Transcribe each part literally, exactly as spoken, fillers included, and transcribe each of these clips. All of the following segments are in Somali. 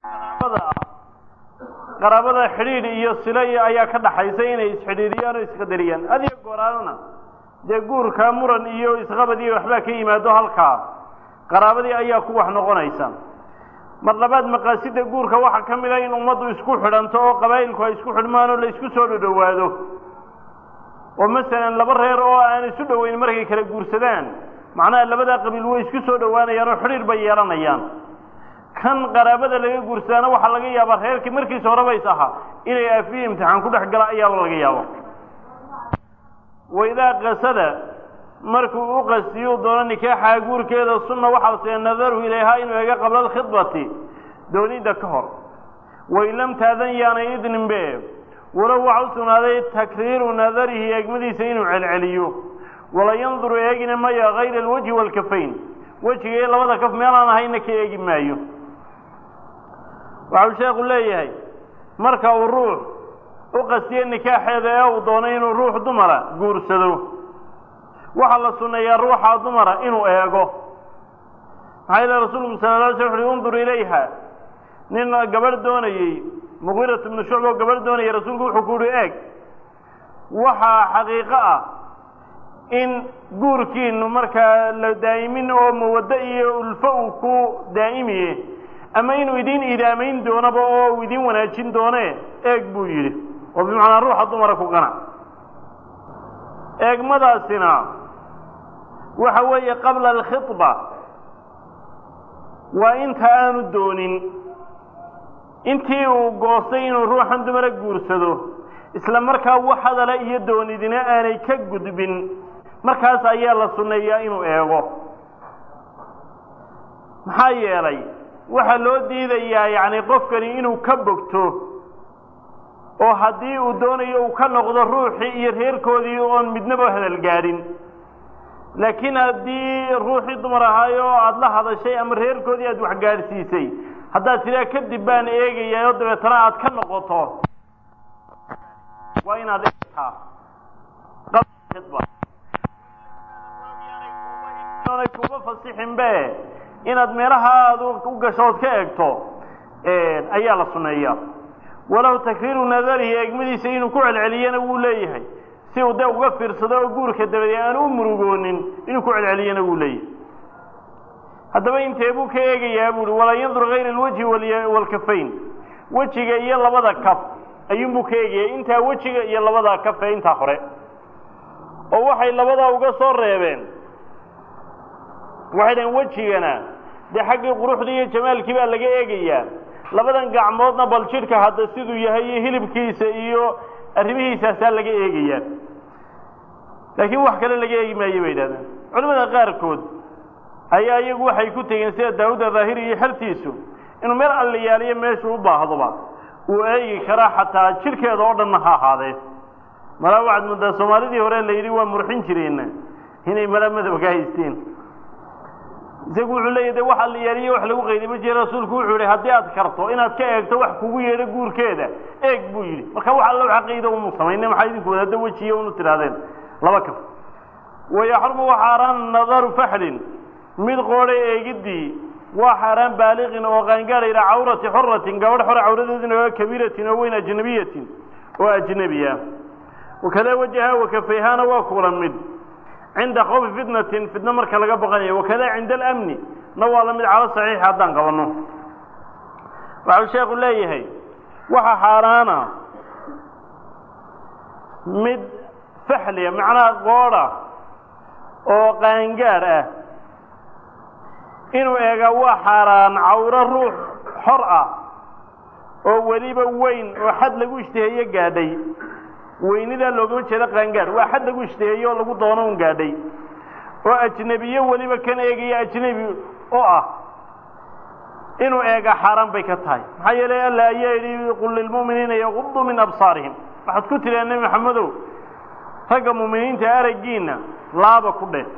qaraabada xiriir iyo silo ayaa ka dhaxaysa inay isxiriiriyaan oo isqadariyaan adiga gooraalna de guurka muran iyo isqabad iyo waxba ka yimaado halka qaraabadii ayaa ku wax noqonaysa mar labaad maqaasida guurka waxa kamid ah in ummadu isku xidhanto oo qabaylku ay isku xidhmaan oo la isku soo dhawaado oo masalan laba reer oo aan isu dhaweyn markay kala guursadaan macnaha labada qabiil way isku soo dhawaanayaan oo xiriir bay yeelanayaan kan qaraabada laga guursadana waxa laga yaabaa reerkii markii soo rabays aha inay afi imtixaan ku dhex gala ayaa laga yaabaa wayda qasada markuu u qasiyo doona nikaaxa guurkeeda sunna waxa la nadaru ilayha inuu iga qabla al-khidbati doonida ka hor way lam taadan yaana idnin be wala waxa sunaaday takriiru nadarihi egmadiisa inuu celceliyo wala yanzuru eegina ma ya ghayr alwajhi walkafayn wajiga labada kaf meel aan ahayna ka eegi maayo waxa sheekhu leeyahay marka uu ruux u qasiyo nikaaxeeda ee uu doono inuu ruux dumara guursado waxa la sunneeyaa ruuxa dumara inuu eego hayla rasuulku sallallahu alayhi wasallam undur ilayha nin gabadh doonayay mughirah ibn shu'ba gabadh doonayay rasuulku wuxuu ku yiri eeg waxa xaqiiqo ah in guurkiinu marka la daayimin oo muwadda iyo ulfa uu ku daayimiye ama inuu idin idaameyn doonaba oo idin wanaajin doone eeg buu yiri oo bimaana ruuxa dumara ku qana eegmadaasina waxa weeye qabla al-khitba wa inta aanu doonin intii uu goostay inuu ruuxan dumara guursado isla markaa wax hadala iyo doonidina aanay ka gudbin markaas ayaa la sunneeyaa inuu eego maxaa yeelay waxa loo diidayaa yaani qofkani inuu ka bogto oo haddii uu doonayo uu ka noqdo ruuxii iyo reerkoodii oon midnaba hadal gaadhin laakiin haddii ruuxii dumar ahaayo aada la hadashay ama reerkoodii aada wax gaadhsiisay haddaad sidaa kadib baan eegayaa oo dabeetana aad ka noqoto waa inaad eegtaa aanay kuba fasixin be inaad meelaha aad u gashood ka eegto ayaa la sunneeyaa walow takriiru nadarihi eegmadiisa inuu ku celceliyana wuu leeyahay si uu de uga fiirsado oo guurka dabadeed aan u murugoonin inuu ku celceliyana wuu leeyahay haddaba intee buu ka eegayaa buuri walaa yandur ghayra alwajhi walkafayn wejiga iyo labada kaf ayuunbuu ka eegaya intaa wejiga iyo labada kaf ee intaa hore oo waxay labadaa uga soo reebeen waxay dhahen wejigana dee xaggii quruxda iyo jamaalkii baa laga eegayaa labadan gacmoodna bal jidhka hadda siduu yahay iyo hilibkiisa iyo arrimihiisaasaa laga eegayaa laakiin wax kale laga eegi maayo bay yidhahdeen culimada qaarkood ayaa iyagu waxay ku tegeen sida daawuda daahiri iyo xertiisu inuu meel allayaaliyo meeshuu u baahdoba uu eegi karaa xataa jidhkeeda oo dhanna ha ahaadee malaa waxaad muddaa soomaalidii hore la yidhi waa murxin jireenna inay mala madab ka haysteen isagu wuxuu leeyahay de wax allayaaliyo wax lagu qayday ma jira rasuulku wuxuu yidhi haddii aad karto inaad ka eegto wax kugu yeedho guurkeeda eeg buu yidhi marka wax alla xaqiido umu samayne maxaa idinku wadaadda wejiya unu tidhaahdeen laba kaf wayaxrumu waa xaaraan nadaru faxlin mid qoodhay eegidii waa xaaraan baaliqin oo qaangaadha ilaa cawrati xuratin gabadh xore cawradeedina oo kabiiratin oo weyn ajnabiyatin oo ajnabiya wakada wajaha wakafayhaana waa kulan mid cinda khawfi fitnatin fitna marka laga baqanayo wakada cinda alamni na waa la mid cala saxiix haddaan qabanno waxau sheekhu leeyahay waxa xaaraana mid faxliya macnaha qoodha oo qaangaadh ah inuu eega waa xaaraan cawro ruux xor ah oo weliba weyn oo xad lagu ishtiheeye gaadhay weynidaa loogama jeedo qaangaadh waa xad lagu ishtiheeye oo lagu doono un gaadhay oo ajnebiye weliba kan eegaya ajnebi oo ah inuu eega xaaraan bay ka tahay maxaa yeelay alla ayaa yidhi qul lilmu'miniina yaquduu min absaarihim waxaad ku tidhi nebi maxamedow ragga mu'miniinta araggiina laaba ku dheh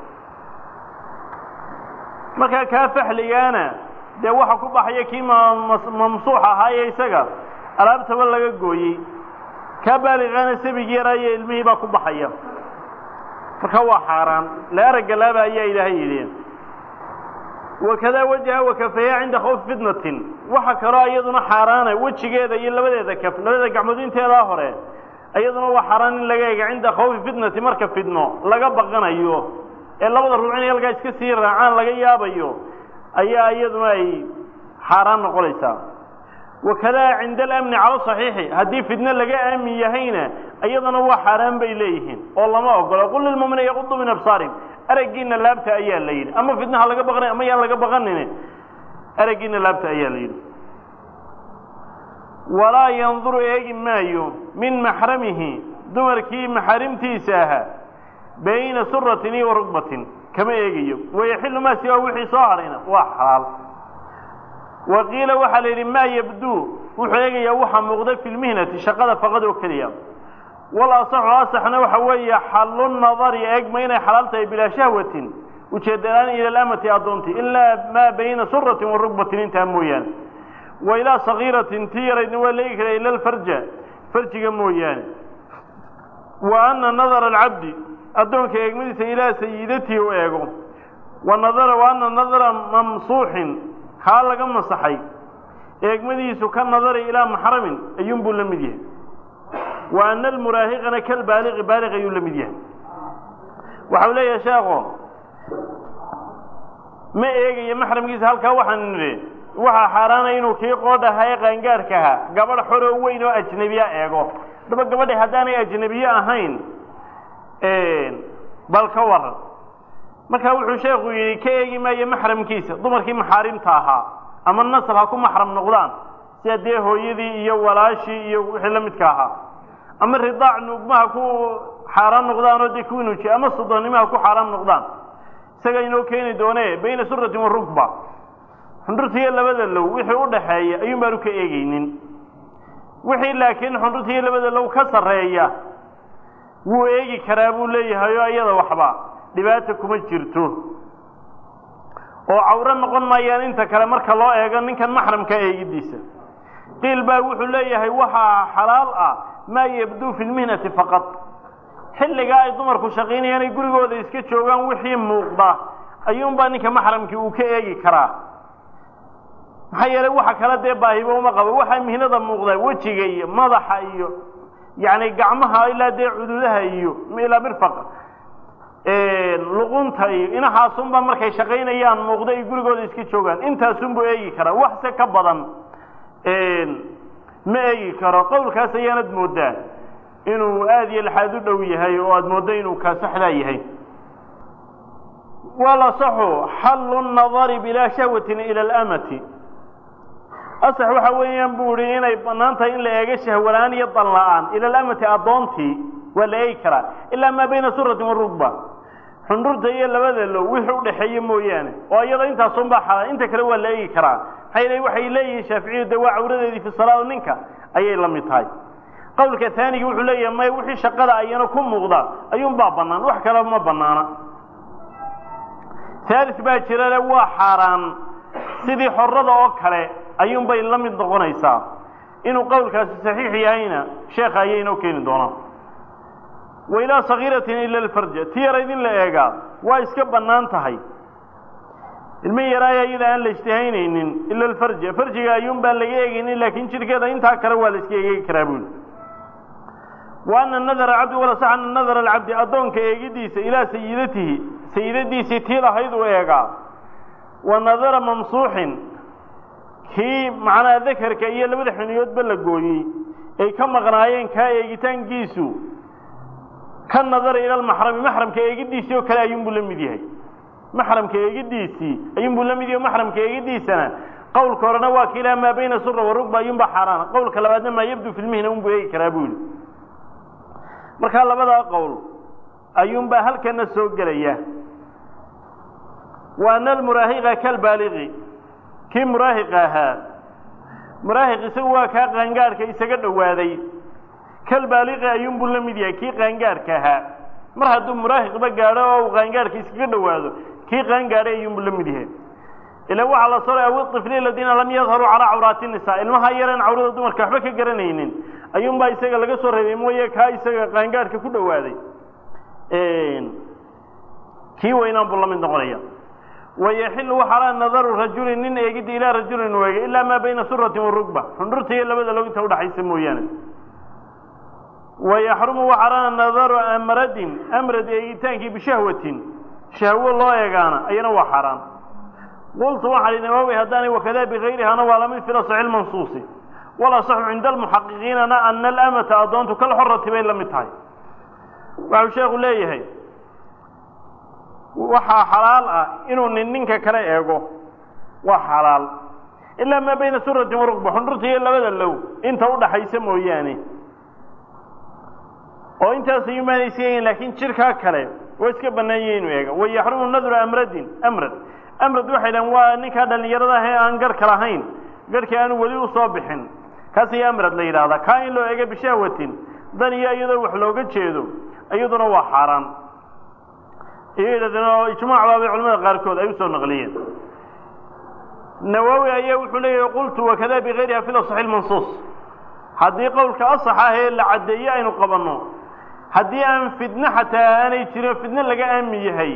markaa kaa faxligaana dee waxa ku baxaya kii mamsuux ahaaye isaga alaabtaba laga gooyey kaa baaligaana sabigii yaraayo ilmihii baa ku baxaya marka waa xaaraan la aragga laaba ayaa ilaahay yidhi وكذا وجهه وكفيه عند خوف فتنة وحكرا أيضنا حارانا وجه هذا يلا بدأ كف لبدا قعمدين تلا هره أيضنا وحران لقى عند خوف فتنة مركب فتنة لقى بقنا أيوه إلا بدر الربعين يلقى كثير عن لقى ياب أيوه أي أيضنا أي حران قليسا وكذا عند الأمن على صحيح هدي فتنة لقى أمن يهينا أيضا هو حرام بإليهن والله ما أقول أقول للمؤمن يغض من أبصارهم أرجينا لابت أيها الليل أما فتنة لقى بغني أما يلقى بغني أرجينا لابت أيها الليل ولا ينظر إيج مايو من محرمه دمركي محرمتي ساها بين سرة وركبة كما يجي ويحل ما سوى وحي صارنا وحال وقيل وحل ما يبدو وحيجي وحى مغضب في المهنة شقد فقد وكليا ولا صح أصحنا وحوي حل النظر أجمعين حلالته بلا شهوة وشدلان إلى الأمة أضنتي إلا ما بين سرة والركبة انتهمويان وإلى صغيرة تير وليك إلى الفرج فرج مويان وأن نظر العبد أدونك يجمد إلى سيدته ويقوم والنظر وأن النظر ممصوح حال كما صحي يجمد كان نظر إلى محرم ينبو لمديه وأن المراهقنا كالبالغ بالغ يلمديه وحوله يا شاغو ما إيجي محرم جيس هالكا وحن waxa xaraana inuu kii qoodahay qaangaarkaha gabadh xoro weyn oo ajnabiya eego daba gabadh hadaanay ajnabiya ahayn ee bal ka waran marka wuxuu sheekhu yiri ka eegi maayo mahramkiisa dumarkii maxaarimta ahaa ama nasl ha ku mahram noqdaan sidee hooyadii iyo walaashii iyo wixii la midka ahaa ama ridaac nugmaha ku xaraan noqdaan oo dikuunuji ama sodonimaha ku xaraan noqdaan isaga inuu keeni doonee bayna surrati wa rukba xundurtiga labada low wixii u dhaxeeya ayuu baaru ka eegaynin wixii laakiin xundurtiga labada low ka sareeya wuu eegi karaa buu leeyahay oo ayada waxba dhibaato kuma jirto oo cawra noqon maayaan inta kale marka loo eego ninkan mahramka eegidiisa qil baa wuxuu leeyahay waxa xalaal ah ma yabdu fil mihnati faqat xilliga ay dumarku shaqeynayaan ay gurigooda iska joogaan wixii muuqda ayuun baa ninka mahramkii uu ka eegi karaa maxay waxa kala dee baahibo uma qabo waxa mihnada muuqda wajiga iyo madaxa iyo yaani gacmaha ilaa dee cududaha iyo ila mirfaq ee luqunta iyo inahaas unba markay shaqeynayaan muuqda ay gurigooda iska joogaan intaas unba eegi kara wax se ka badan ee ma eegi karo qowlkaas ayaanad moodaa inuu aad iyo laxad u dhow yahay oo aad moodo inuu ka saxda yahay wala sahu hallu an-nadari bila shahwatin ila al-amati أصح وحويان بوري إني بنانته إن لأجى شهوان يطلعان إلى الأمة أضونتي ولا يكره إلا ما بين سرة والركبة حنرد هي اللي بدل ويحول حي مويانه وأيضا أنت صنبحة أنت كره ولا يكره حين وحي لي شافعي دواء عورده في الصلاة منك أي لم يتهاي قولك ثاني يقول لي ما يوحي شقة أيانا كم مغضى أيون باب بنان وحكى ما بنانا ثالث باكر له حرام سيدي حرده أكله أيون بين لم يضغون إيسا إنه قول كاس صحيح يهينا شيخ أيينو كين دونا وإلى صغيرة إلا الفرج تيريدين لأيقا وإسكب بنان تهي المية رايا إذا أن لاشتهين إلا الفرج فرج أيون بان لأيقين لكن شركة إنتها كروا لسكي كرابون وأن النظر عبد ولا صح أن النظر العبد أدون كأيقديس إلى سيدته سيدتي ستيرة هيدو أيقا والنظر ممصوح كي معنا ذكر كأي اللي بدح من يود بلقوي أي كم غناين كأيجتان جيسو كان نظر إلى المحرم محرم كأيجديسي وكلا ينبل المديه محرم كأيجديسي ينبل المديه محرم كأيجديسنا قول كورنا وكلا ما بين سر والركبة ينبع حرام قول كلا بعد ما يبدو في المهنة ينبع أي كرابول مركا الله بدأ قول أينبع هل كان السوق جريه وأن المراهق كالبالغ كي مراهقها مراهق سوى كغنغار كي سجد وادي كالبالغ أيوم بالمديا كي غنغار كها مرهد مراهق بجارة وغنغار كي سجد وادو كي غنغار أيوم بالمديا إلا هو على صورة أو الطفلين الذين لم يظهروا على عورات النساء المهايرين عورات دمر كحبك جرنين أيوم باي سجد لقى صورة يمويه كاي سجد غنغار ككل وادي كي وينام بالله من دقرية ويحل وحرام نظر رجل إن يجد إلى رجل ويجي إلا ما بين سرة والركبة حنرته إلا بدل لو أنت وضح يسموه يعني ويحرم وحرام نظر أمرد أمرد يجتانك بشهوة شهوة الله يجانا أين وحرام قلت واحد النووي هداني وكذا بغيرها أنا ولا من في صحيح المنصوص ولا صح عند المحققين أنا أن الأمة أضانت كالحرة بين لمتهاي وعشاق ليه وحا حلال إنه ننك كلا إيجو وحلال إلا ما بين سرة وركبة حنرته إلا بدل لو أنت وضح يسموه يعني oo intaas ay imaanayeen laakiin jirka kale way iska banaayeen weega way yaxrumu nadru amradin amrad amrad waxa ilan waa ninka dhalinyarada ah ee aan gar kala hayn garkii aan wali u soo bixin kaasi amrad la yiraahdo ka in loo eega bishawatin dan iyo iyadoo wax looga jeedo iyaduna waa xaraan iyadana ijmaac baa culimada qaarkood ay soo naqliyeen nawawi ayaa wuxuu leeyahay qultu wa kada bi ghayriha fi sahih al-mansus hadii qowlka asaxa ee la cadeeyay aynu qabanno haddii aan fidna xataa aanay jirin fidna laga aamin yahay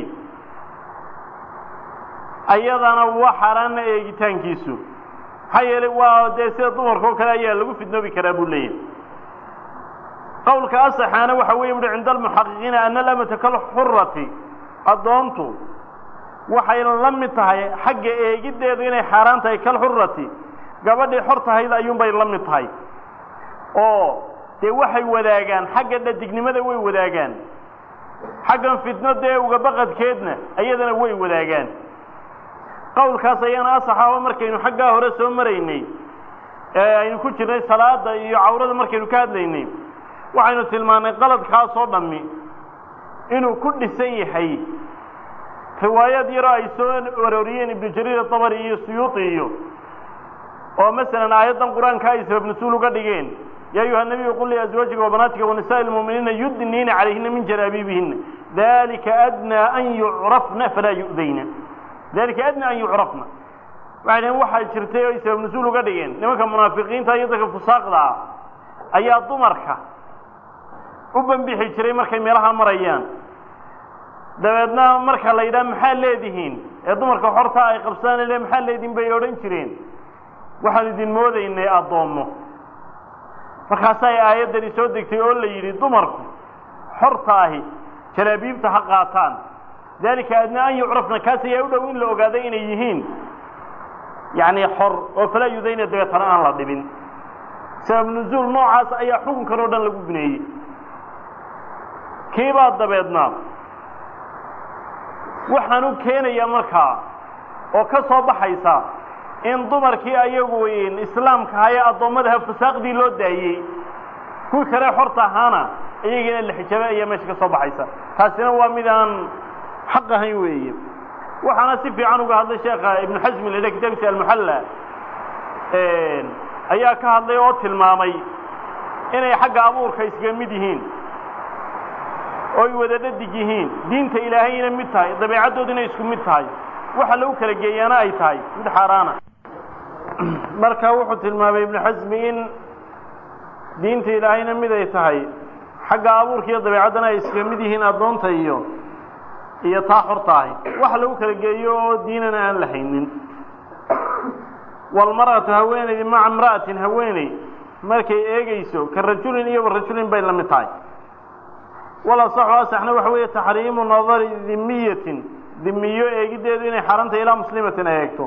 ayadana waa xaraan eegitaankiisu maxaa yeelay waa dee sida dumarka oo kale ayaa lagu fidnoobi karaa buu leeyahay qowlka asaxaana waxa weeye wuxuu cinda almuxaqiqiina ana lamata kalxurati addoontu waxay la mid tahay xagga eegiddeedu inay xaaraan tahay kalxurati gabadhii xor tahayd ayuunbay la mid tahay oo dee waxay wadaagaan xagga dhadignimada way wadaagaan xaggan fitno dee uga baqadkeedna ayadana way wadaagaan qowlkaas ayaana asaxa oo markaynu xaggaa hore soo maraynay ee aynu ku jirnay salaada iyo cawrada markaynu ka hadlaynay waxaynu tilmaanay qaladkaas oo dhammi inuu ku dhisan yahay riwaayad yaro ay soo waroriyeen ibnu jariir at-tabari iyo suyuuti iyo oo masalan aayadan quraanka ay sabab nusul uga dhigeen يا أيها النبي قل لأزواجك وبناتك ونساء المؤمنين يدنين عليهن من جلابيبهن ذلك أدنى أن يعرفن فلا يؤذين ذلك أدنى أن يعرفن وعلى واحد شرتيه يسبب نزول قدين لما كان منافقين تايدك فساق ذا أي ضمرك وبن بيحي شري مركا ميرها مريان دابدنا مركا ليدا محل ليدهين ضمرك حرطة أي قبسان اللي محل ليدين بيورين شرين واحد يدين موذي إني أضمه markaasay aayadani soo degtay oo la yiri dumarku xortaahi jalaabibta ha qaataan dalika adna an yu'rafna kaasiya u dhow in la ogaado inay yihiin yaani xor oo fala yudayna deetana aan la dhibin sabab nuzul noocaas ayaa xukun karo dhan lagu bineeyay kiiba dabeedna waxaanu keenaya markaa oo ka soo baxaysa in dumarkii ayagu weyn islaamka haya adoomada fasaaqdi loo daayay ku kale xorta ahaana iyagina la xijaabay ayaa meesha ka soo baxaysa taasina waa midaan xaq ahayn weeye waxaana si fiican uga hadlay sheekha ibn hazm ee kitabkiisa al-muhalla ee ayaa ka hadlay oo tilmaamay inay xagga abuurka isga mid yihiin oo ay wada dhadig yihiin diinta ilaahayna mid tahay dabeecadoodina isku mid tahay waxa lagu kala geeyana ay tahay mid xaraana marka wuxuu tilmaamay ibn hazm in diinta ilaahayna mid ay tahay xagga abuurka iyo dabeecadana ay isga mid yihiin adoonta iyo iyo taa xortahay waxa lagu kala geeyo oo diinana aan la haynin wal mar'atu haweenay ma'a imra'atin haweenay markay eegayso ka rajulin iyo rajulin bay la mid tahay wala saxwa saxna waxa weeye tahriimu nadari dhimmiyatin dhimmiyo eegideedu inay xaranta ila muslimatin eegto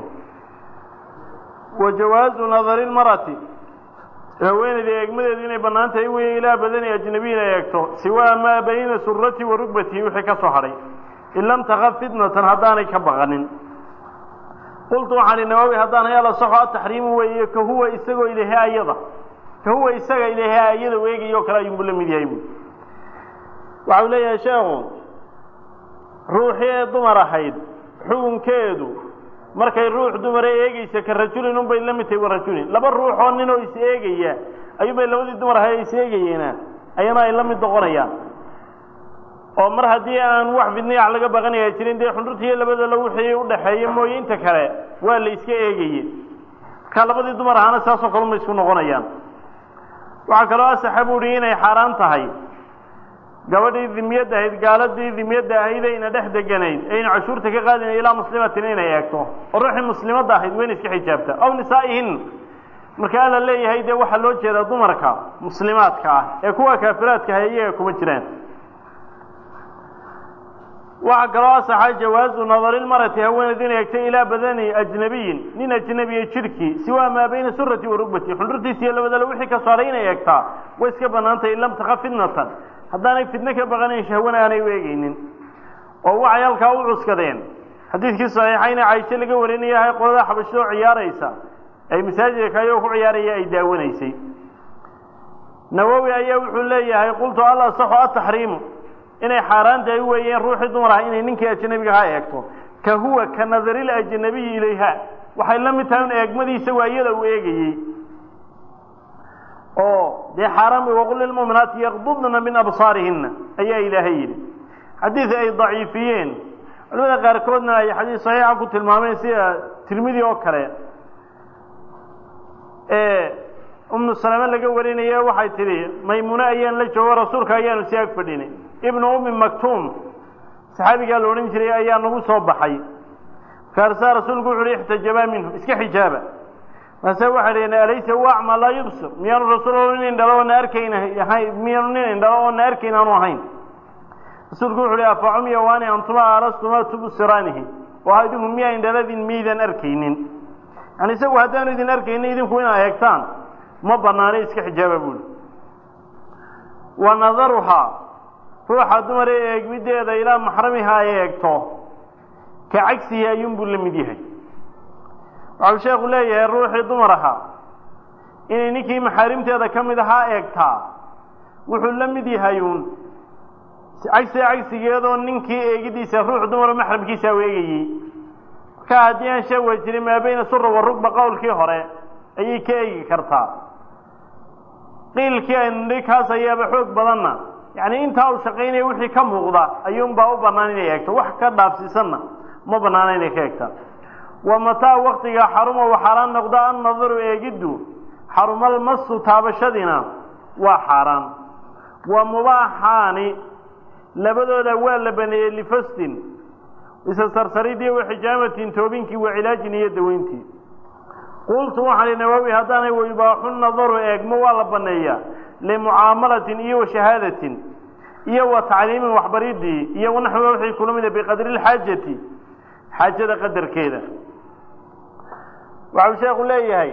وجواز نظر المرأة هوين ذي أجمد ذي بنانته هي إلى بدن أجنبيين يكتو سواء ما بين سرته وركبته وحكى صحري إن لم تخف فتنة هداني كبغن قلت عن النووي هداني على صحة التحريم وكهو يسقى إليها أيضا كهو يسقى إليها أيضا ويجي يوكلا ينبل من يهيبو وعلي يا شاغ روحي ضمر حيد حكم كيدو markay ruux dumar eegaysa ka rajulin bay la mid tahay rajulin laba ruux oo nin oo is eegaya ayuu bay labadii dumar hay is eegayeen ayana ay la mid noqonayaan oo mar hadii aan wax bidnaa laga baqanayo jirin de xundurtii labada la wixii u dhaxeeyay mooyinta kale waa la iska eegayay ka labadii dumar ahana saas oo kale ma isku noqonayaan waxa kale oo saxaabadu inay xaraan tahay gabadhii dimiyadda ahayd gaaladii dimiyadda ahayd ayna dhex deganayd ayna cashuurta ka qaadin ilaa muslimatin inay eegto oo ruuxii muslimadda ahayd wayna iska xijaabta aw nisaa'ihin marka alla leeyahay dee waxaa loo jeedaa dumarka muslimaadka ah ee kuwa kaafiraadka ah iyaga kuma jiraan waxaa kaloo asaxa jawaazu nadari lmarati haweeneyd inay eegtay ilaa badani ajnabiyin nin ajnabiya jirhkii siwaa maa bayna surati wa rugbati xundhurtiisa iyo labadale wixii ka saaray inay eegtaa way iska banaantay in lam taqa fitnatan haddaanay fitno ka baqanayn shahwana aanay u eegaynin oo waxay halkaa u cuskadeen xadiidkii saxiixayna caisho laga warinayahay qolada xabashada oo ciyaaraysa ay masaajidka ayagoo ku ciyaaraya ay daawanaysay nawowi ayaa wuxuu leeyahay qultu al asaxu ataxriimu inay xaaraan tahay weeyeen ruuxii dumar ah inay ninkii ajnabiga ha eegto ka huwa ka nadari lajnabiyi ilayha waxay la mid tahay in eegmadiisa waa iyada uu eegayey oo dee xaaraan bay waqul lilmu'minaati yaqdudna min absaarihina ayaa ilaahay yidhi xadiid ay daciifiyeen culimada qaarkoodna ay xadiis saxiixa ku tilmaameen sida tirmidi oo kale ee ummu salama laga warinaya waxay tidhi maymuune ayaan la joogo rasuulka ayaanu si ag fadhinay ibnu ummi maktuum saxaabigaa la odhan jiray ayaa nagu soo baxay markaasaa rasuulku wuxu uhi ixtajabaa minhu iska xijaaba markaase waxay dhaheen alaysa huwa acmaa laa yubsir miyaanu rasuul nin indhalo oona arkayna miyaanu nin indhalo oona arkayn aanu ahayn rasuulku wuxu uhi afa cumya waani antuma alastuma tubsiraanihi waa idinku miyaa indhaladin miyaydan arkaynin yani isagu haddaanu idin arkaynin idinku inaad eegtaan ma banaana iska xijaaba buuli wa nadaruhaa ruuxa dumar ee eegmideeda ilaa maxramiha ay eegto ka cagsihi ayuunbuu la mid yahay waxau sheekhu leeyahay ruuxii dumar ahaa inay ninkii maxaarimteeda ka mid ahaa eegtaa wuxuu la mid yahay uun cagsi cagsigeedoo ninkii eegidiisa ruux dumaro maxramkiisa u eegayey marka haddii aan sheeg way jirin maa bayna sura wa rugba qowlkii hore ayay ka eegi kartaa qiilkii aynu nihi kaas ayaaba xoog badanna yacni intaa uu shaqaynaya wixii ka muuqda ayuunbaa u bannaan inay eegto wax ka dhaafsiisanna ma bannaana inay ka eegtaan wa mataa waktiga xaruma u xaaraan noqda an nadaru eegiddu xarumalmasu taabashadiina waa xaaraan wa mubaaxaani labadooda waa la baneeyey lifastin isa sarsaridii wa xijaamatin toobinkii wa cilaajin iyo daweyntii qultu waxaan ihi nawowi haddaanay wayubaaxu nadaru eegmo waa la baneeyaa limucaamalatin iyo wa shahaadatin iyo wa tacliimin waxbaridii iyo wanaxwiga wixii kula mida biqadri lxaajati xaajada qadarkeeda waxau sheekhu leeyahay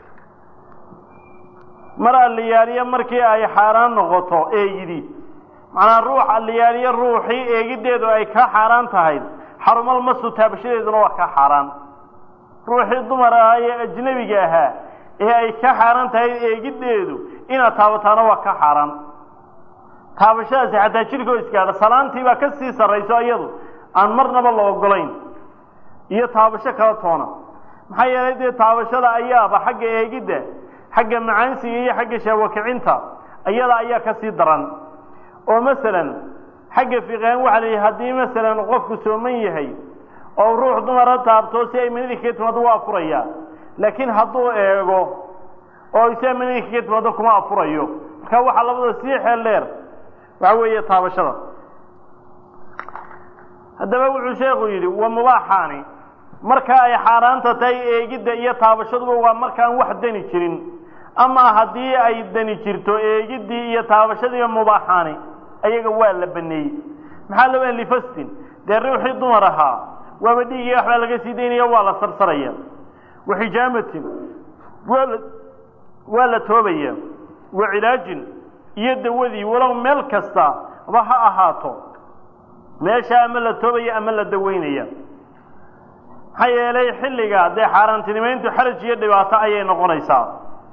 mar alliyaaliyo markii ay xaaraan noqoto eegidi macnaa ruux alliyaaliyo ruuxii eegiddeedu ay ka xaaraan tahay xarumalmasu taabashadeeduna waa ka xaaraan ruuxii dumar ahaa ee ajnebiga ahaa ee ay ka xaaraan tahay eegiddeedu inaad taabataana waa ka xaaraan taabashadaasi xataa jirkoo isgaadha salaantii baa ka sii sarrayso iyadu aan marnaba la ogolayn iyo taabasho kala toona maxaa yeelay dee taabashada ayaaba xagga eegidda xagga macaansiga iyo xagga shahwakicinta iyada ayaa ka sii daran oo masalan xagga fiqaan waxa la yidhi haddii masalan qofku sooman yahay oo ruux dumara taabto si ay manidii kaga timaado waa afurayaa laakiin hadduu eego oo isaa manidii kaga timaado kuma afurayo marka waxaa labada sii xeel dheer waxa weeye taabashada haddaba wuxuu sheekhu yidhi wa mubaaxaani marka ay xaaraanta tahay eegidda iyo taabashaduba waa markaan wax dani jirin ama haddii ay dani jirto eegiddii iyo taabashadiiba mubaaxaani ayaga waa la baneeyey maxaa loo yahay lifastin dee ruuxii dumar ahaa waaba dhiigii waxbaa laga sii daynaya waa la sarsaraya wa xijaamatin waa la waa la toobaya wa cilaajin iyo dawadii walow meel kasta ba ha ahaato meesha ama la toobaya ama la daweynaya maxaa yeelay xilliga dee xaaraantinimeyntu xaraj iyo dhibaato ayay noqonaysaa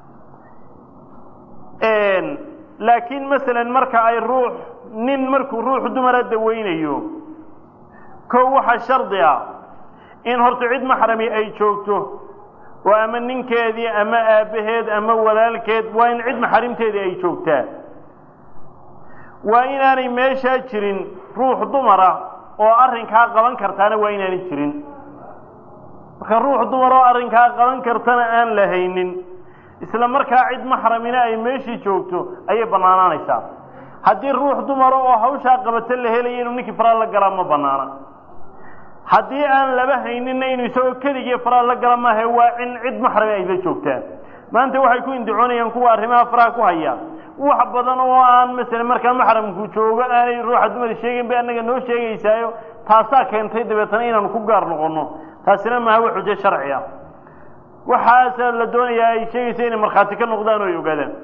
laakiin masalan marka ay ruux nin markuu ruux dumara daweynayo kow waxaa shardi ah in horta cid maxrami ay joogto oo ama ninkeedii ama aabbaheed ama walaalkeed waa in cid maxarimteedii ay joogtaa waa inaanay meeshaa jirin ruux dumara oo arrinkaa qaban kartaana waa inaanay jirin marka ruux dumar oo arrinkaa qaban kartana aan la haynin isla markaa cid maxramina ay meeshii joogto ayay bannaanaanaysaa haddii ruux dumar oo hawshaa qabata la helayo inuu ninkii faraha la galaa ma banaana haddii aan laba hayninna inuu isagoo keligii faraha la gala maahe waa in cid maxrami ay la joogtaan maanta waxay ku indicoonayaan kuwa arrimaha faraha ku haya wax badan oo aan masalan markaa maxramku joogo aanay ruuxa dumar sheegin bay annaga noo sheegaysaayo taasaa keentay dabeetana inaanu ku gaar noqono taasina maaha wax xujo sharci ah waxaasa la doonayaa ay sheegaysa inay markhaati ka noqdaan oo ay ogaadaan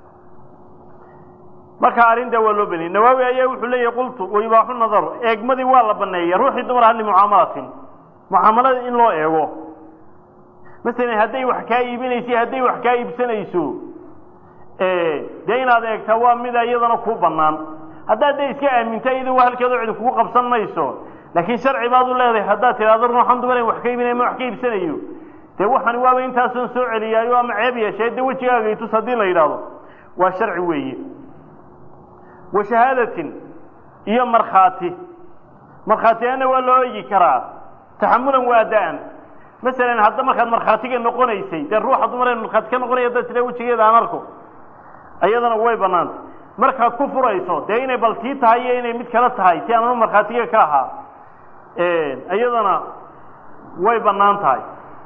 marka arrinta waa loo baniyay nawaawi ayaa wuxuu leeyahay qultu waybaaxu nadaru eegmadii waa la baneeyay ruuxii dumar hadli mucaamalatin mucaamalada in loo eego masalan hadday wax kaa iibinayso hadday wax kaa iibsanayso dee inaad eegtaa waa mida iyadana kuu bannaan haddaad dee iska aaminta iyada waa halkeedoo cidi kugu qabsan mayso laakiin sharci baad u leedahay haddaad tidhaahdo ruuxan dumar in wax ka iibinaya ma wax ka iibsanayo dee waxani waaba intaasoon soo celiyaayo ama ceeb yeeshay dee wejigaaga itus haddii la yidhaahdo waa sharci weeye wa shahaadatin iyo markhaati markhaatiyaana waa loo eegi karaa taxamulan waa da-an masalan hadda markaad markhaatiga noqonaysay dee ruuxa dumar in markhaati ka noqonaya haddaad tidhaa wejigeeda aan arko iyadana way bannaantay markaad ku furayso dee inay baltii tahay iyo inay mid kale tahay si aananu markhaatiga ka ahaa iyadana way bannaan tahay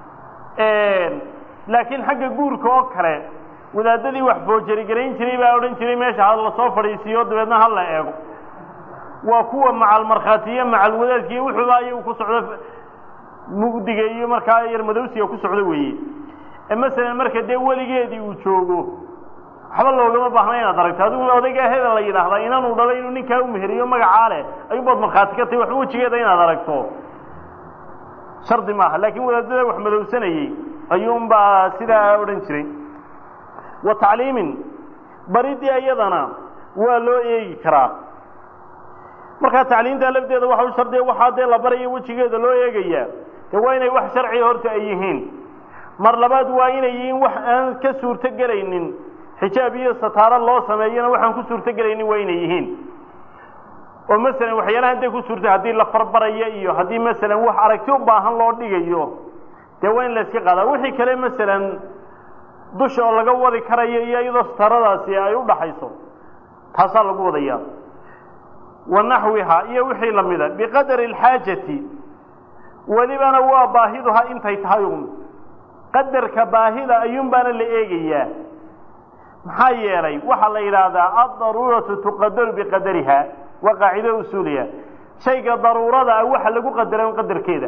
laakiin xagga guurka oo kale wadaadadii wax foojari-garayn jiray baa odhan jiray meesha ha la soo fadhiisiiyo dabeedna ha la eego waa kuwa macal markhaatiyo macal wadaadkiiyo wuxuuba ayagu ku socdo mugdiga iyo markaa yar madowsiga ku socdo weeye masalan marka dee weligeedii uu joogo waxba loogama baahna inaad aragto adigu odaygaa hebel la yidhaahdaa inanuu dhalay inuu ninkaa u meheriyo magacaa leh ayuunbaad markhaati ka tahay waxba wejigeeda inaad aragto shardi maaha laakiin wadaadada wax madowsanayey ayuunbaa sidaa odhan jiray wa tacliimin baridii iyadana waa loo eegi karaa markaa tacliimta lafteeda waxa u shardiya waxaa dee la barayo wejigeeda loo eegayaa dee waa inay wax sharciga horta ay yihiin mar labaad waa inay yihiin wax aan ka suurto gelaynin xijaab iyo sataaro loo sameeyana waxaan ku suurto gelaynin waa inay yihiin oo masalan waxyaalaha intay ku suurta haddii la farbarayo iyo haddii masalan wax aragti u baahan loo dhigayo dee waa in la iska qaadaa wixii kale masalan dusha oo laga wadi karayo iyo iyadoo sataradaasi ay u dhaxayso taasaa lagu wadayaa wa naxwiha iyo wixii lamida biqadari alxaajati welibana waa baahiduha intay tahay un qadarka baahida ayuun baana la eegayaa maxaa yeelay waxaa la yidhaahdaa addaruuratu tuqadaru biqadariha waa qaacido usuuliya shayga daruurada ah waxa lagu qadara un qadarkeeda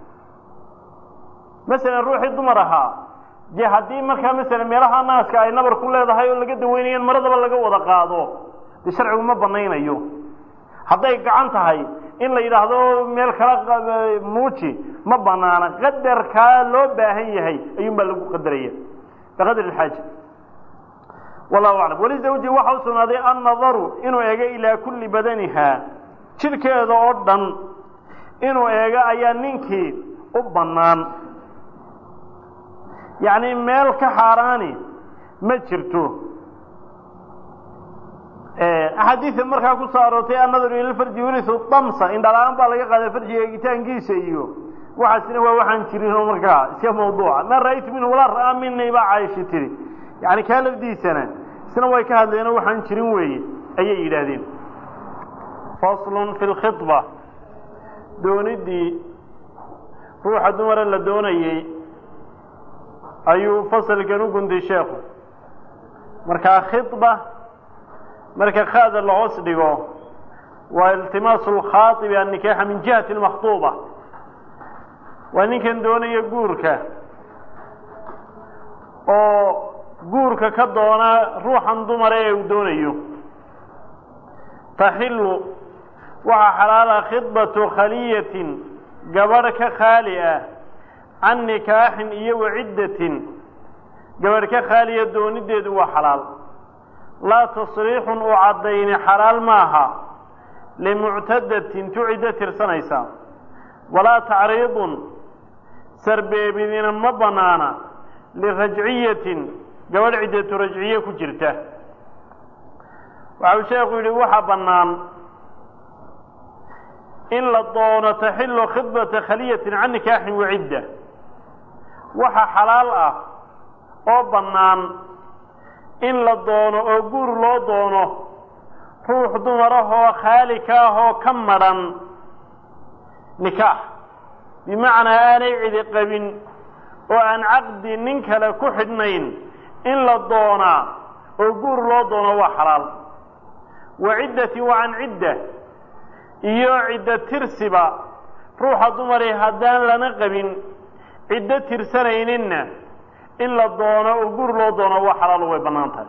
masalan ruuxii dumar ahaa dee haddii markaa masalan meelaha naaska ay nabar ku leedahay oo laga daweynayaan maradaba laga wada qaado dee sharcigu ma banaynayo hadday gacan tahay in la yidhaahdo meel kala muuji ma banaana qadarkaa loo baahan yahay ayuun baa lagu qadaraya biqadri alxaaja wallahu aclam walizawji waxa u sugnaaday annadaru inuu eego ilaa kulli badaniha jidhkeeda oo dhan inuu eego ayaa ninkii u bannaan yacni meel ka xaaraani ma jirto axaadiida markaa ku soo aroortay annadaru ila farji yurisu damsa indhala-aan baa laga qaaday farjiga eegitaankiisa iyo waxaasina waa waxaan jirin oo markaa iska mawduuca ma ra'aytu minhu walaa ra'aa minii baa caaisha tiri yani kaa lafdiisana isna way ka hadleenoo waxaan jirin weeye ayay yidhaahdeen faslun fi lkhidba doonidii ruuxa dumara la doonayey ayuu fasalkan u guntay sheekhu markaa khidba marka khaada la hoos dhigo waa iltimaasu lkhaaibi annikaaxa min jihati lmakhtuuba waa ninkan doonaya guurka oo guurka ka doona ruuxan dumare ee uu doonayo taxilu waxaa xalaala khidbatu khaliyatin gabadh ka khaali ah can nikaaxin iyo waciddatin gabadh ka khaaliya doonideedu waa xalaal laa tasriixun u caddayni xalaal maaha limuctadatin tuciddo tirsanaysa walaa tacriidun sarbeebidina ma bannaana lirajciyatin gabadh ciddatu rajciye ku jirta waxau sheekhu yidhi waxaa bannaan in la doono taxilu khidbata khaliyatin can nikaaxin wacidda waxa xalaal ah oo bannaan in la doono oo guur loo doono ruux dumarahoo khaali ka ahoo ka madhan nikaax bimacnaa aanay cidi qabin oo aan caqdi nin kale ku xidhnayn in la doonaa oo guur loo doono waa xalaal wa ciddati wa can cidda iyo ciddo tirsiba ruuxa dumari haddaan lana qabin ciddo tirsanayninna in la doono oo guur loo doono waa xalaal way bannaan tahay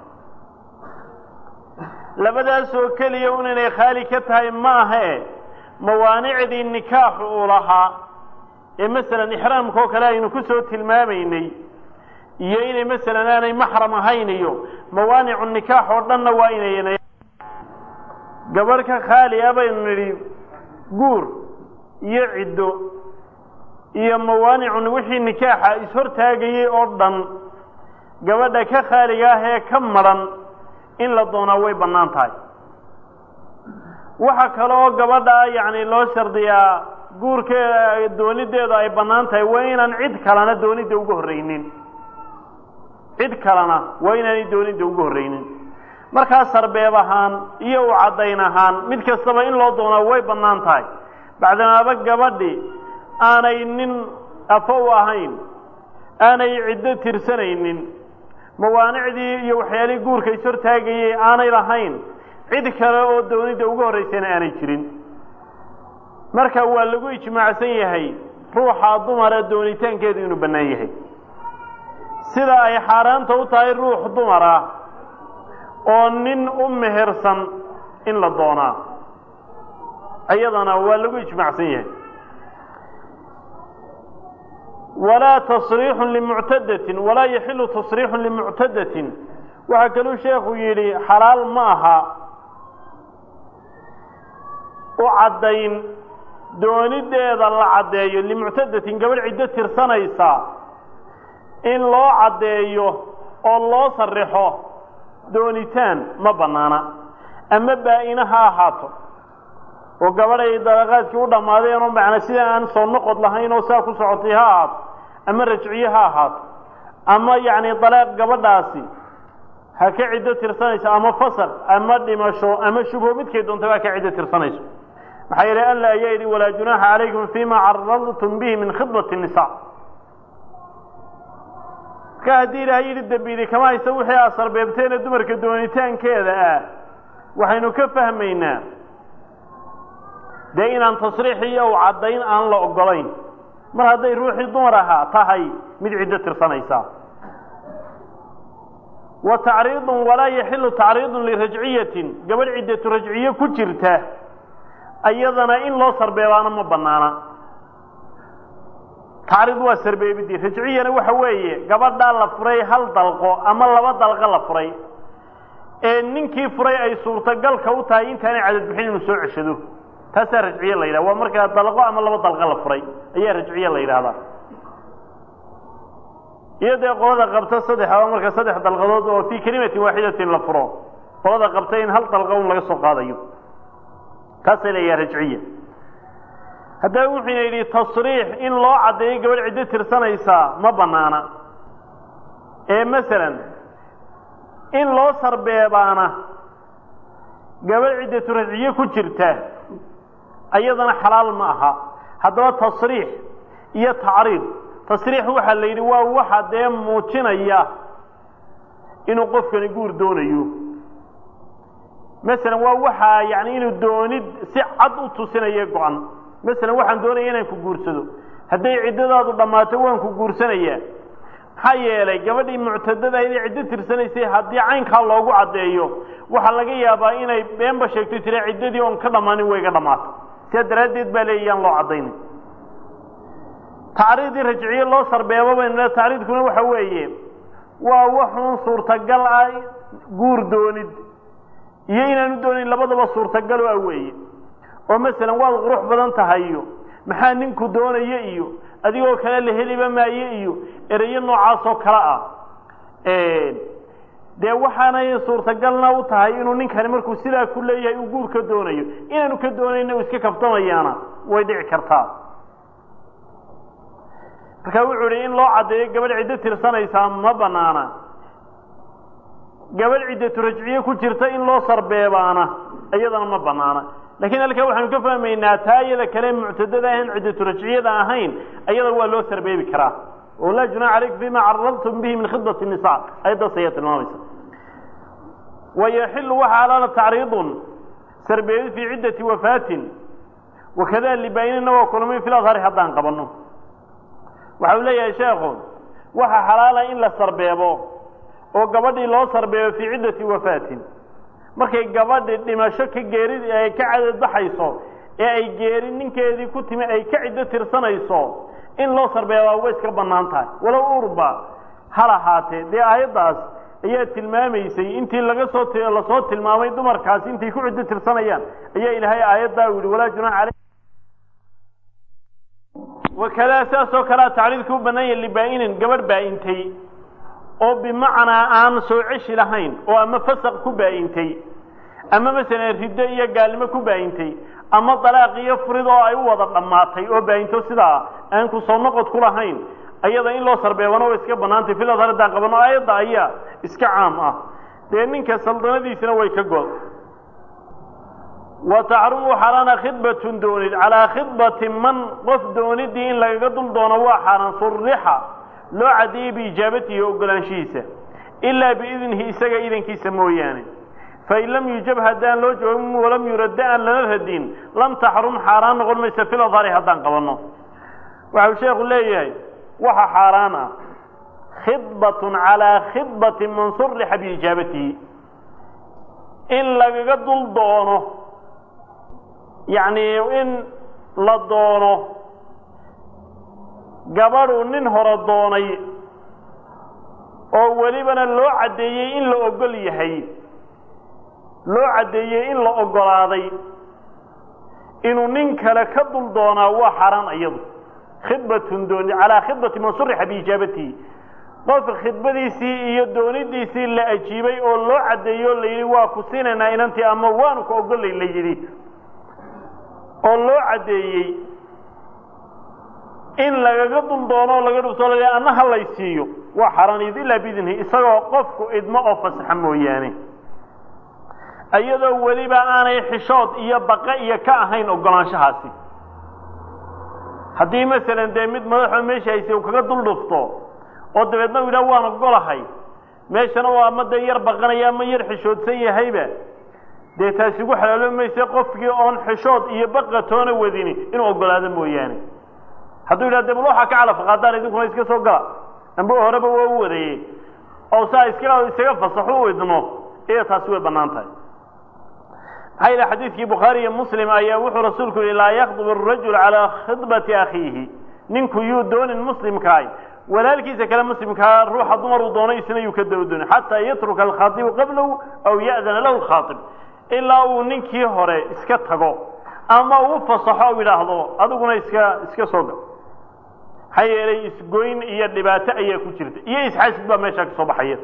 labadaasoo keliya un inay khaali ka tahay ma ahee mawaanicdii nikaaxu uu lahaa ee masalan ixraamka oo kale aynu ku soo tilmaamaynay iyo inay masalan aanay maxram ahayn iyo mawaanicu nikaax oo dhanna waa inay gabadh ka khaali ah baynu nidhi guur iyo ciddo iyo mawaanicun wixii nikaaxa ishortaagayay oo dhan gabadha ka khaaliga ah ee ka madhan in la doonaa way bannaan tahay waxa kale oo gabadha yacni loo shardiyaa guurkeeda doonideeda ay bannaan tahay waa inaan cid kalena doonidda uga horraynin cid kalena waa inaanay doonidda uga horraynin markaa sarbeeb ahaan iyo u caddayn ahaan mid kastaba in loo doonaa way bannaan tahay bacdamaaba gabadhi aanay nin afo u ahayn aanay ciddo tirsanaynin mawaanicdii iyo waxyaalihii guurka ishortaagayay aanay lahayn cid kale oo doonidda uga horraysayna aanay jirin marka waa lagu ijmaacsan yahay ruuxa dumara doonitaankeedu inuu bannaan yahay sida ay xaaraanta u tahay ruux dumar ah oo nin u mehersan in la doonaa ayadana waa lagu ijmaacsan yahay walaa tasriixun limuctadatin walaa yaxilu tasriixun limuctadatin waxaa kaluu sheekhu yidhi xalaal ma aha u caddayn doonideeda la caddeeyo limuctadatin gabadh ciddo tirsanaysa in loo caddeeyo oo loo sarrixo doonitaan ma bannaana ama baa-ina ha ahaato oo gabadhay dalaqaadkii u dhammaadeen oo macnaa sida aan soo noqod lahayn oo saa ku socotay ha ahaato ama rajciye ha ahaato ama yacni dalaaq gabadhaasi ha ka ciddo tirsanayso ama fasal ama dhimasho ama shubho midkay doonta baa ka ciddo tirsanayso maxaa yeelay alla ayaa yidhi walaa junaaxa calaykum fiima caradtum bihi min khidbati nisa marka haddii ilaahay yidhi dembiidi kama haysa wixii aad sarbeebteena dumarka doonitaankeeda ah waxaynu ka fahmaynaa dee inaan tasriix iyo u caddayn aan la ogolayn mar hadday ruuxii dumar ahaa tahay mid ciddo tirsanaysa wa tacriidun walaa yaxilu tacriidun lirajciyatin gabadh ciddatu rajciye ku jirta ayadana in loo sarbeebaana ma bannaana tacriid waa sarbeebidii rajciyana waxa weeye gabadhaa la furay hal dalqo ama laba dalqo la furay ee ninkii furay ay suurtagalka u tahay intaanay cadad bixin inuu soo ceshado taasaa rajciye la yidhaha waa markaa dalqo ama laba dalqo la furay ayaa rajciye la yidhaahdaa iyo dee qolada qabta saddex ama marka saddex dalqadood oo fii kelimatin waaxidatin la furo qolada qabta in hal dalqo un laga soo qaadayo taasay leeyaha rajciye haddaba wuxuuna yidhi tasriix in loo caddeeyo gabadh ciddo tirsanaysaa ma bannaana ee masalan in loo sarbeebaana gabadh ciddatu rajciye ku jirta ayadana xalaal ma aha haddaba tasriix iyo tacriid tasriix waxaa la yidhi waa waxa dee muujinaya inuu qofkani guur doonayo masalan waa waxaa yacni inuu doonid si cad u tusinaya go-an masalan waxaan doonaya inaan ku guursado hadday ciddadaadu dhammaato waan ku guursanayaa maxaa yeelay gabadhii muctadada inay ciddo tirsanaysay haddii caynkaa loogu caddeeyo waxaa laga yaabaa inay beenba sheegto tira ciddadii oon ka dhammaanin way ga dhammaato sidaa daraaddeed baa leeyayaan loo caddaynay tacriidii rajciye loo sarbeebo baynu tacriidkuna waxa weeye waa waxuun suurtagal ah guur doonid iyo inaanu doonayn labadaba suurtagal ah weeye oo masalan waad qurux badan tahay iyo maxaa ninku doonaya iyo adigoo kale la heliba maaye iyo erayo noocaas oo kale ah dee waxaanay suurtagalna u tahay inuu ninkani markuu sidaa ku leeyahay uu guur ka doonayo inaanu ka doonayna uu iska kaftamayaana way dhici kartaa marka wuxuu idhi in loo caddeeyo gabadh ciddo tirsanaysaa ma bannaana gabadh ciddatu rajciye ku jirta in loo sarbeebaana ayadana ma banaana laakiin halka waxaan ka fahmaynaa taayada kale mu'tadada ahan ciddatu rajciyada ahayn ayada waa loo sarbeebi karaa oo la junaa alayk bima arradtum bihi min khidmati an-nisaa ayda sayat al-mawisa ويحل وحالا تعريض سربيل في عدة وفاة وكذا اللي بيننا وكلهم في الأظهر حتى انقبلنا وحول يا شيخ وحا حلالا إلا سربيبو وقبضي الله سربيبو في عدة وفاة markay gabadha dhimasho ka geerid ay ka cadad baxayso ee ay geerin ninkeedii ku timi ay ka cido tirsanayso in loo sarbeeyo way iska banaan tahay walaw urba hala haatee de ayadaas ayaa tilmaamaysay intii laga soo la soo tilmaamay dumarkaas intii ku cido tirsanayaan ayaa ilaahay aayada wili wala junaa calay wakala saaso kala taariidku banay libaa'in gabadh baa'intay oo bimacna aan soo cishi lahayn oo ama fasaq ku baa'intay ama mesela ridda iyo gaalimo ku baa'intay ama talaaq iyo furid oo ay wada dhamaatay oo baa'into sida aan ku soo noqod ku lahayn ayada in loo sarbeeyano oo iska banaantay fil adharada qabano ayada ayaa iska caam ah de ninka saldanadiisina way ka gool wa ta'rumu harana khidbatun doonid ala khidbati man qaf doonidii in laga dul doono waa xaran surriha loo cadiyay bi ijaabati oo ogolaanshiisa illa bi idnihi isaga idankiisa mooyaane fa lam yujab hadan loo joogin wala yurada an lana radin lam tahrum haran noqon maysa fil adhari hadan qabano waxa sheekhu leeyahay waxa xaraana khidbatun ala khidbati man surriha bi ijabatihi in laga dul doono yani in la doono gabadhu nin hore doonay oo walibana loo cadeeyay in la ogol yahay loo cadeeyay in la ogolaaday inuu nin kale ka dul doonaa waa xaraan iyadu khidbatun dooni ala khidbati man surriha bi ijabati qof khidbadiisii iyo doonidiisii la ajiibay oo loo cadeeyo la yiri waa ku siinayna inantii ama waanu ka ogolay la yiri oo loo cadeeyay in laga dul doono laga dhufto la anna halaysiyo waa xaraan ila bidinhi isagoo qofku idmo oo fasax mooyaane ayadoo waliba aanay xishood iyo baqa iyo ka ahayn ogolaanshahaasi haddii mesela de mid madaxo meesha haysa uu kaga dul dhufto oo dabeedna uu yiraahdo waan ogolahay meeshana waa mada yar baqanaya ma yar xishoodsan yahayba de taasi ugu xalaaloomaysa qofkii oon xishood iyo baqa toona wadini inuu ogolaado mooyaane hadduu yiraahdo waxa ka calaf qaadaan idinkuna iska soo gala amba horeba waa u wareeyay oo saa iska isaga fasaxo u idmo ee taasi way banaantahay هاي الحديث في بخاري ومسلم أيه وحو رسولك لا يخطب الرجل على خطبة أخيه ننكو يودون المسلم كاي ولكن إذا كان مسلم كاي روح الضمر ودوني سنة يكدر الدنيا حتى يترك الخاطب قبله أو يأذن له الخاطب إلا وننكي هوري اسكتها أما وفصحا ولاحظوا أدوكنا اسكا صوغا هاي إلي اسقوين إيا اللباتة إيا كتيرت إيا إسحاسب بمشاك صباحيات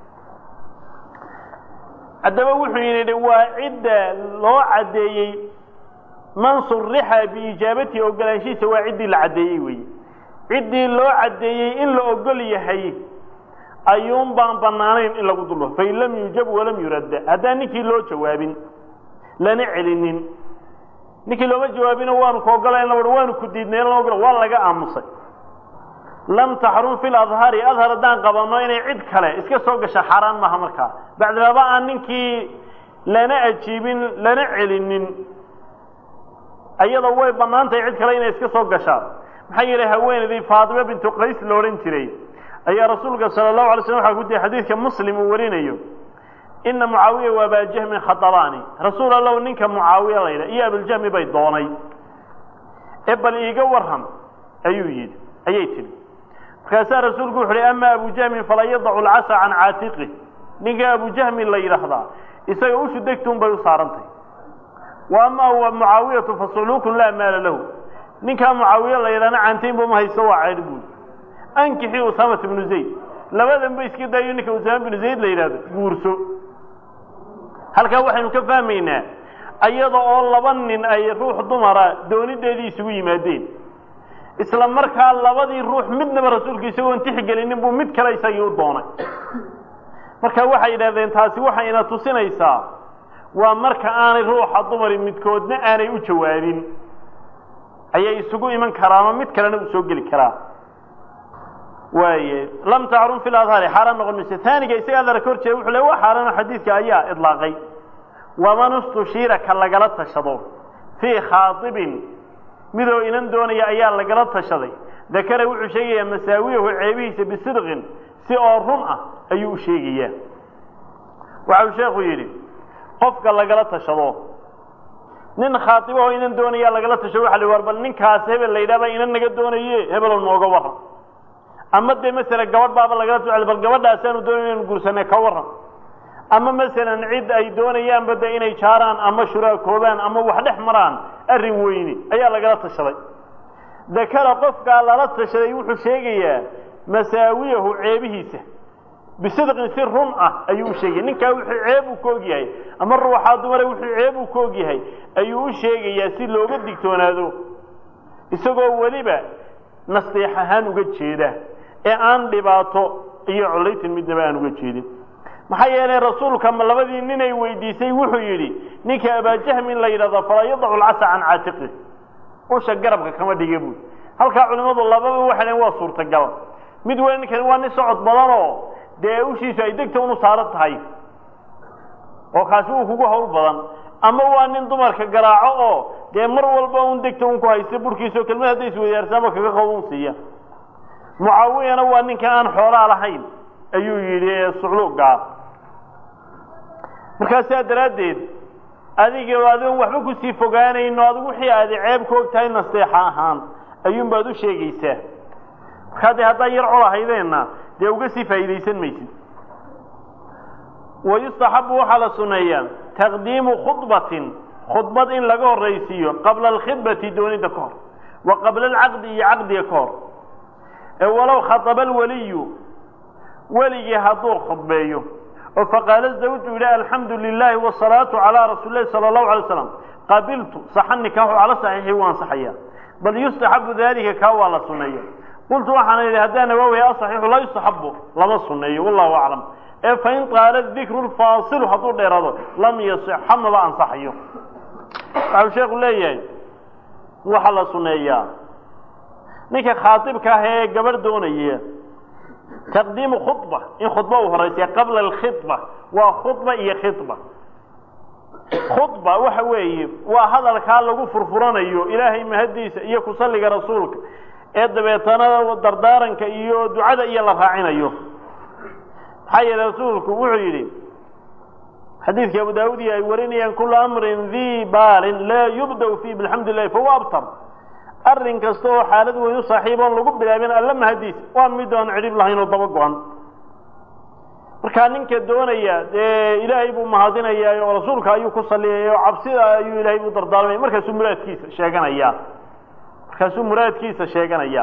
haddaba wuxuu yiri waa cid loo cadeeyay man surriha bi ijabati ogolaanshiisa waa cid la cadeeyay way cid loo cadeeyay in la ogol yahay ayuun baan banaanayn in lagu dulo fa lam yujab wala yurad hada niki loo jawaabin lana celinin niki loo jawaabina waan ku ogolayn waan ku diidnay waa laga aamusay لم تحرم في الأظهار أظهر دان قبلنا إن عد كله إسكت سوق شحران ما همركا بعد ما بقى أنك لنا أجيبين لنا علنين أيضا هو بمان تعد كله إن إسكت سوق شار محيره وين ذي فاطمة بنت قيس لورين تري أي رسولك صلى الله عليه وسلم حكوا حديث كمسلم ورين أيوه إن معاوية وأبا جهم خطراني رسول الله إنك معاوية غيره إيه أبو الجهم بيضاني إبل إيجورهم أيوه أيتني فكاسا رسولك وحري أما أبو جهم فلا يضع العصا عن عاتقه نيجا أبو جهم اللي يرخضا إسا يوش دكتم بيصارنتي وأما هو معاوية فصلوك لا مال له نيجا معاوية اللي يرانا عنتين بما هيسوا عيربون أنكحي أسامة بن زيد لماذا بيسكي دايونك أسامة بن زيد ليرانا قورسو هل كان وحي نكفامينا أيضا الله بنين أي روح ضمرة دوني دادي سوي مادين isla markaa labadii ruux midnaba rasuulkiisa oo intii xigelinin buu mid kale isagii u doonay marka waxa yiraahdeen taasi waxa ina tusinaysaa ومرك آني روح الضمر متكودنا آني وجوابين أي يسوقوا إيمان كرامة متكلنا بسوق الكرام واي لم تعرون في الأظهار حرام نقول مثل ثاني جاي هذا ركورت شيء وحلو حرام حديث كأيا إطلاقي وما نستشير كلا جلت الشضور في خاطب مذو إن دوني أيا لجلت الشضي ذكر وشيء مساويه وعيبيس بصدق سأرهمه أي شيء وعو شيخ يري قفك لجلت الشضور نين خاطبه إن دوني لجلت الشضور حلو وربل نين كاسب اللي يدابا إن نجد دوني هبل النوجوار أما ده مثلا جواد بابا لجلت على بالجواد أسانو دوني نقولسنا كورا أما مثلا عيد أي دوني أم بدأ إني شاران أما شراء كوبان أما واحد حمران الرويني أي لجلت الشضور ذكر قفك على لجلت الشضور وحشيجية مساويه عيبه بصدق سرهم أيو شيء نك عيب وكوجي أما الروح هذا وحي عيب وكوجي أيو شيء يصير لو قد دكتونادو يسوق وليبة نصيحة هان وقد شيده إعان لباطو يعليت المدبان وقد شيده محيا الرسول كما لبدي إننا يويديسي وحيري نك أبا جهم ليلة ظفر يضع العصا عن عاتقه وش قربك كما ديجبوا هل كعلماء الله بابا وحنا وصور تجوا مدوين كان وان صعد بلانو dee ushiisu ay degta unu saaran tahay oo kaasi uu kugu hawl badan ama waa nin dumarka garaaco oo dee mar walba uu degta uu ku haysto burkiiso kelmad haday is weeyaarsamo kaga qowon siiya muaawiyana waa ninka aan xoolaa lahayn ayuu yiri suuqluga markaas daraadeed adiga waadin waxba ku sii fogaanayno adigu wixii aad ceeb ku ogtahay nasteexa ahaan ayuun baad u sheegaysaa khadi hada yar culahaydeenna dee uga sii faa'iideysan maysid ويستحب وحال سنيا تقديم خطبة خطبة إن لقوا الرئيسية قبل الخطبة دون دكور وقبل العقد عقد يكور ولو خطب الولي ولي هدور خطبيه فقال الزوج لا الحمد لله والصلاة على رسول الله صلى الله عليه وسلم قبلت صح النكاح على صحيح وانصحيا بل يستحب ذلك كوالا سنيا قلت وحنا إذا هدانا وهي أصحيح لا يستحب لما سنيا والله أعلم فإن قال الذكر الفاصل حضور ديراده لم يصح حمل عن صحيه قال شيخ ليه وحلا سنيا نيك خاطبك هي قبل دونيه تقديم خطبة إن خطبة وهرسية قبل الخطبة وخطبة هي خطبة خطبة وحوي وهذا الكال لو فرفران أيو إلهي مهديس إياك صلي رسولك إذا بيتنا ودردارنك إيو دعاء إيا الله فاعين أيو حي رسولك وعيري حديث أبو داود يوريني أن كل أمر ذي بال لا يبدأ فيه بالحمد لله فهو أبطر أرن كستو حالد ويصاحبا لقب بلابين ألم حديث وأمدون عريب الله ينطبقون marka ninka doonaya ee ilaahay buu mahadinaya oo rasuulka ayuu ku saleeyo cabsida ayuu ilaahay u dardaarmay markaas uu muraadkiisa sheeganaya markaas uu muraadkiisa sheeganaya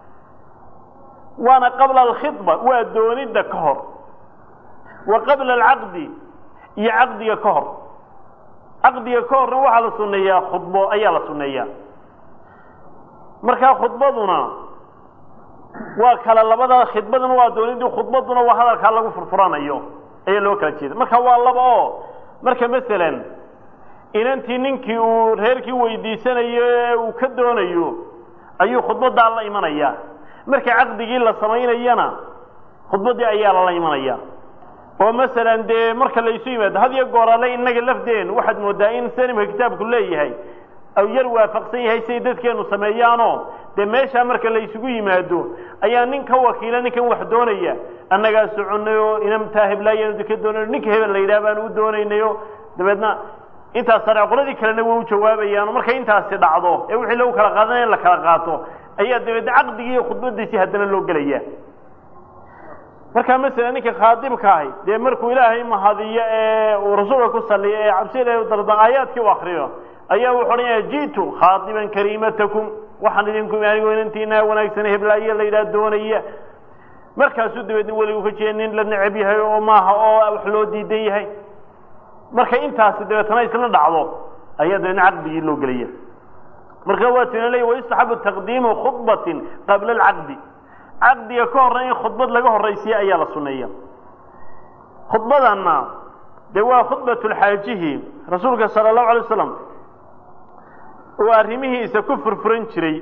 waana qabla al-khitba wa doonida ka hor wa qabla al-aqd iyo aqdiga ka hor aqdiga ka hor waxa la sunneeyaa khudbo ayaa la sunneeyaa marka khudbaduna waa kala labada khidbaduna waa doonidii khudbaduna waa hadalka lagu furfuranayo ee loo kala jeedo marka waa laba oo marka midalan inantii ninkii uu reerkii weydiisanayo uu ka doonayo ayuu khudbada la imanaya marka aqdigii la sameynayana khudbadii ayaa la imanaya oo midalan de marka la isu yimaado hadiya goorale inaga lafdeen waxad moodaa in sanimka kitaabku leeyahay أو يروى فقسيه سيدتك كانوا سميانو ده ماشا مركا لا يسوق يمادو ايا نين كوكيلا نين كان وحدونيا انغا سعنيو ان متاهب لا يندك دون نيك هبل لا يدابان و دونينيو دبدنا انت سرع قلدي كلنا و جوابيان marka intaas dhacdo ee wixii loo kala qaadanay la kala qaato ayaa dibad aqdigii khudbadiisii hadana loo galaya marka mesela ninka khaadibka ahay de markuu ilaahay mahadiyo ee rasuulka ku saliyo ee cabsida ee dardaqayaadkii u akhriyo ayaa wuxuu leeyahay jiitu khaadiban karimatakum waxaan idinku yaanigo inantiina wanaagsan heblaaya la yiraahdo doonaya markaas uu dibadna wali uu ka jeenin la nacab yahay oo maaha oo wax loo diidan yahay marka intaas dibadna isla dhacdo ayaa dina aqdi loo galaya marka waa tinalay way saxabu taqdiim khutbatin qabla al-aqd aqdiga ka hor in khutbad laga horeysiyo ayaa la suneeyaa khutbadana دوا خطبة الحاجه رسولك صلى الله عليه وسلم وارمه سكفر فرنشري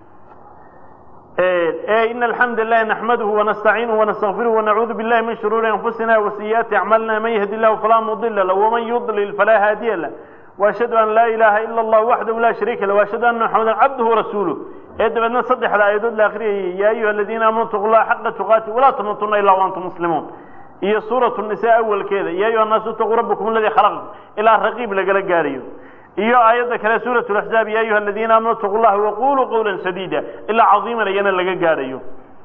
إيه إن الحمد لله نحمده ونستعينه ونستغفره ونعوذ بالله من شرور أنفسنا وسيئات أعمالنا من يهد الله فلا مضل له ومن يضلل فلا هادي له وأشهد أن لا إله إلا الله وحده لا شريك له وأشهد أن محمدا عبده ورسوله إذا بدنا نصدق على آيات الآخرية يا أيها الذين آمنوا اتقوا الله حق تقاته ولا تموتن إلا وأنتم مسلمون هي سورة النساء أول كذا يا أيها الناس اتقوا ربكم الذي خلقكم إلى الرقيب لقل قاريو إيا آيات كلا سورة الأحزاب يا أيها الذين آمنوا اتقوا الله وقولوا قولا سديدا إلا عظيما لينا لقل قاريو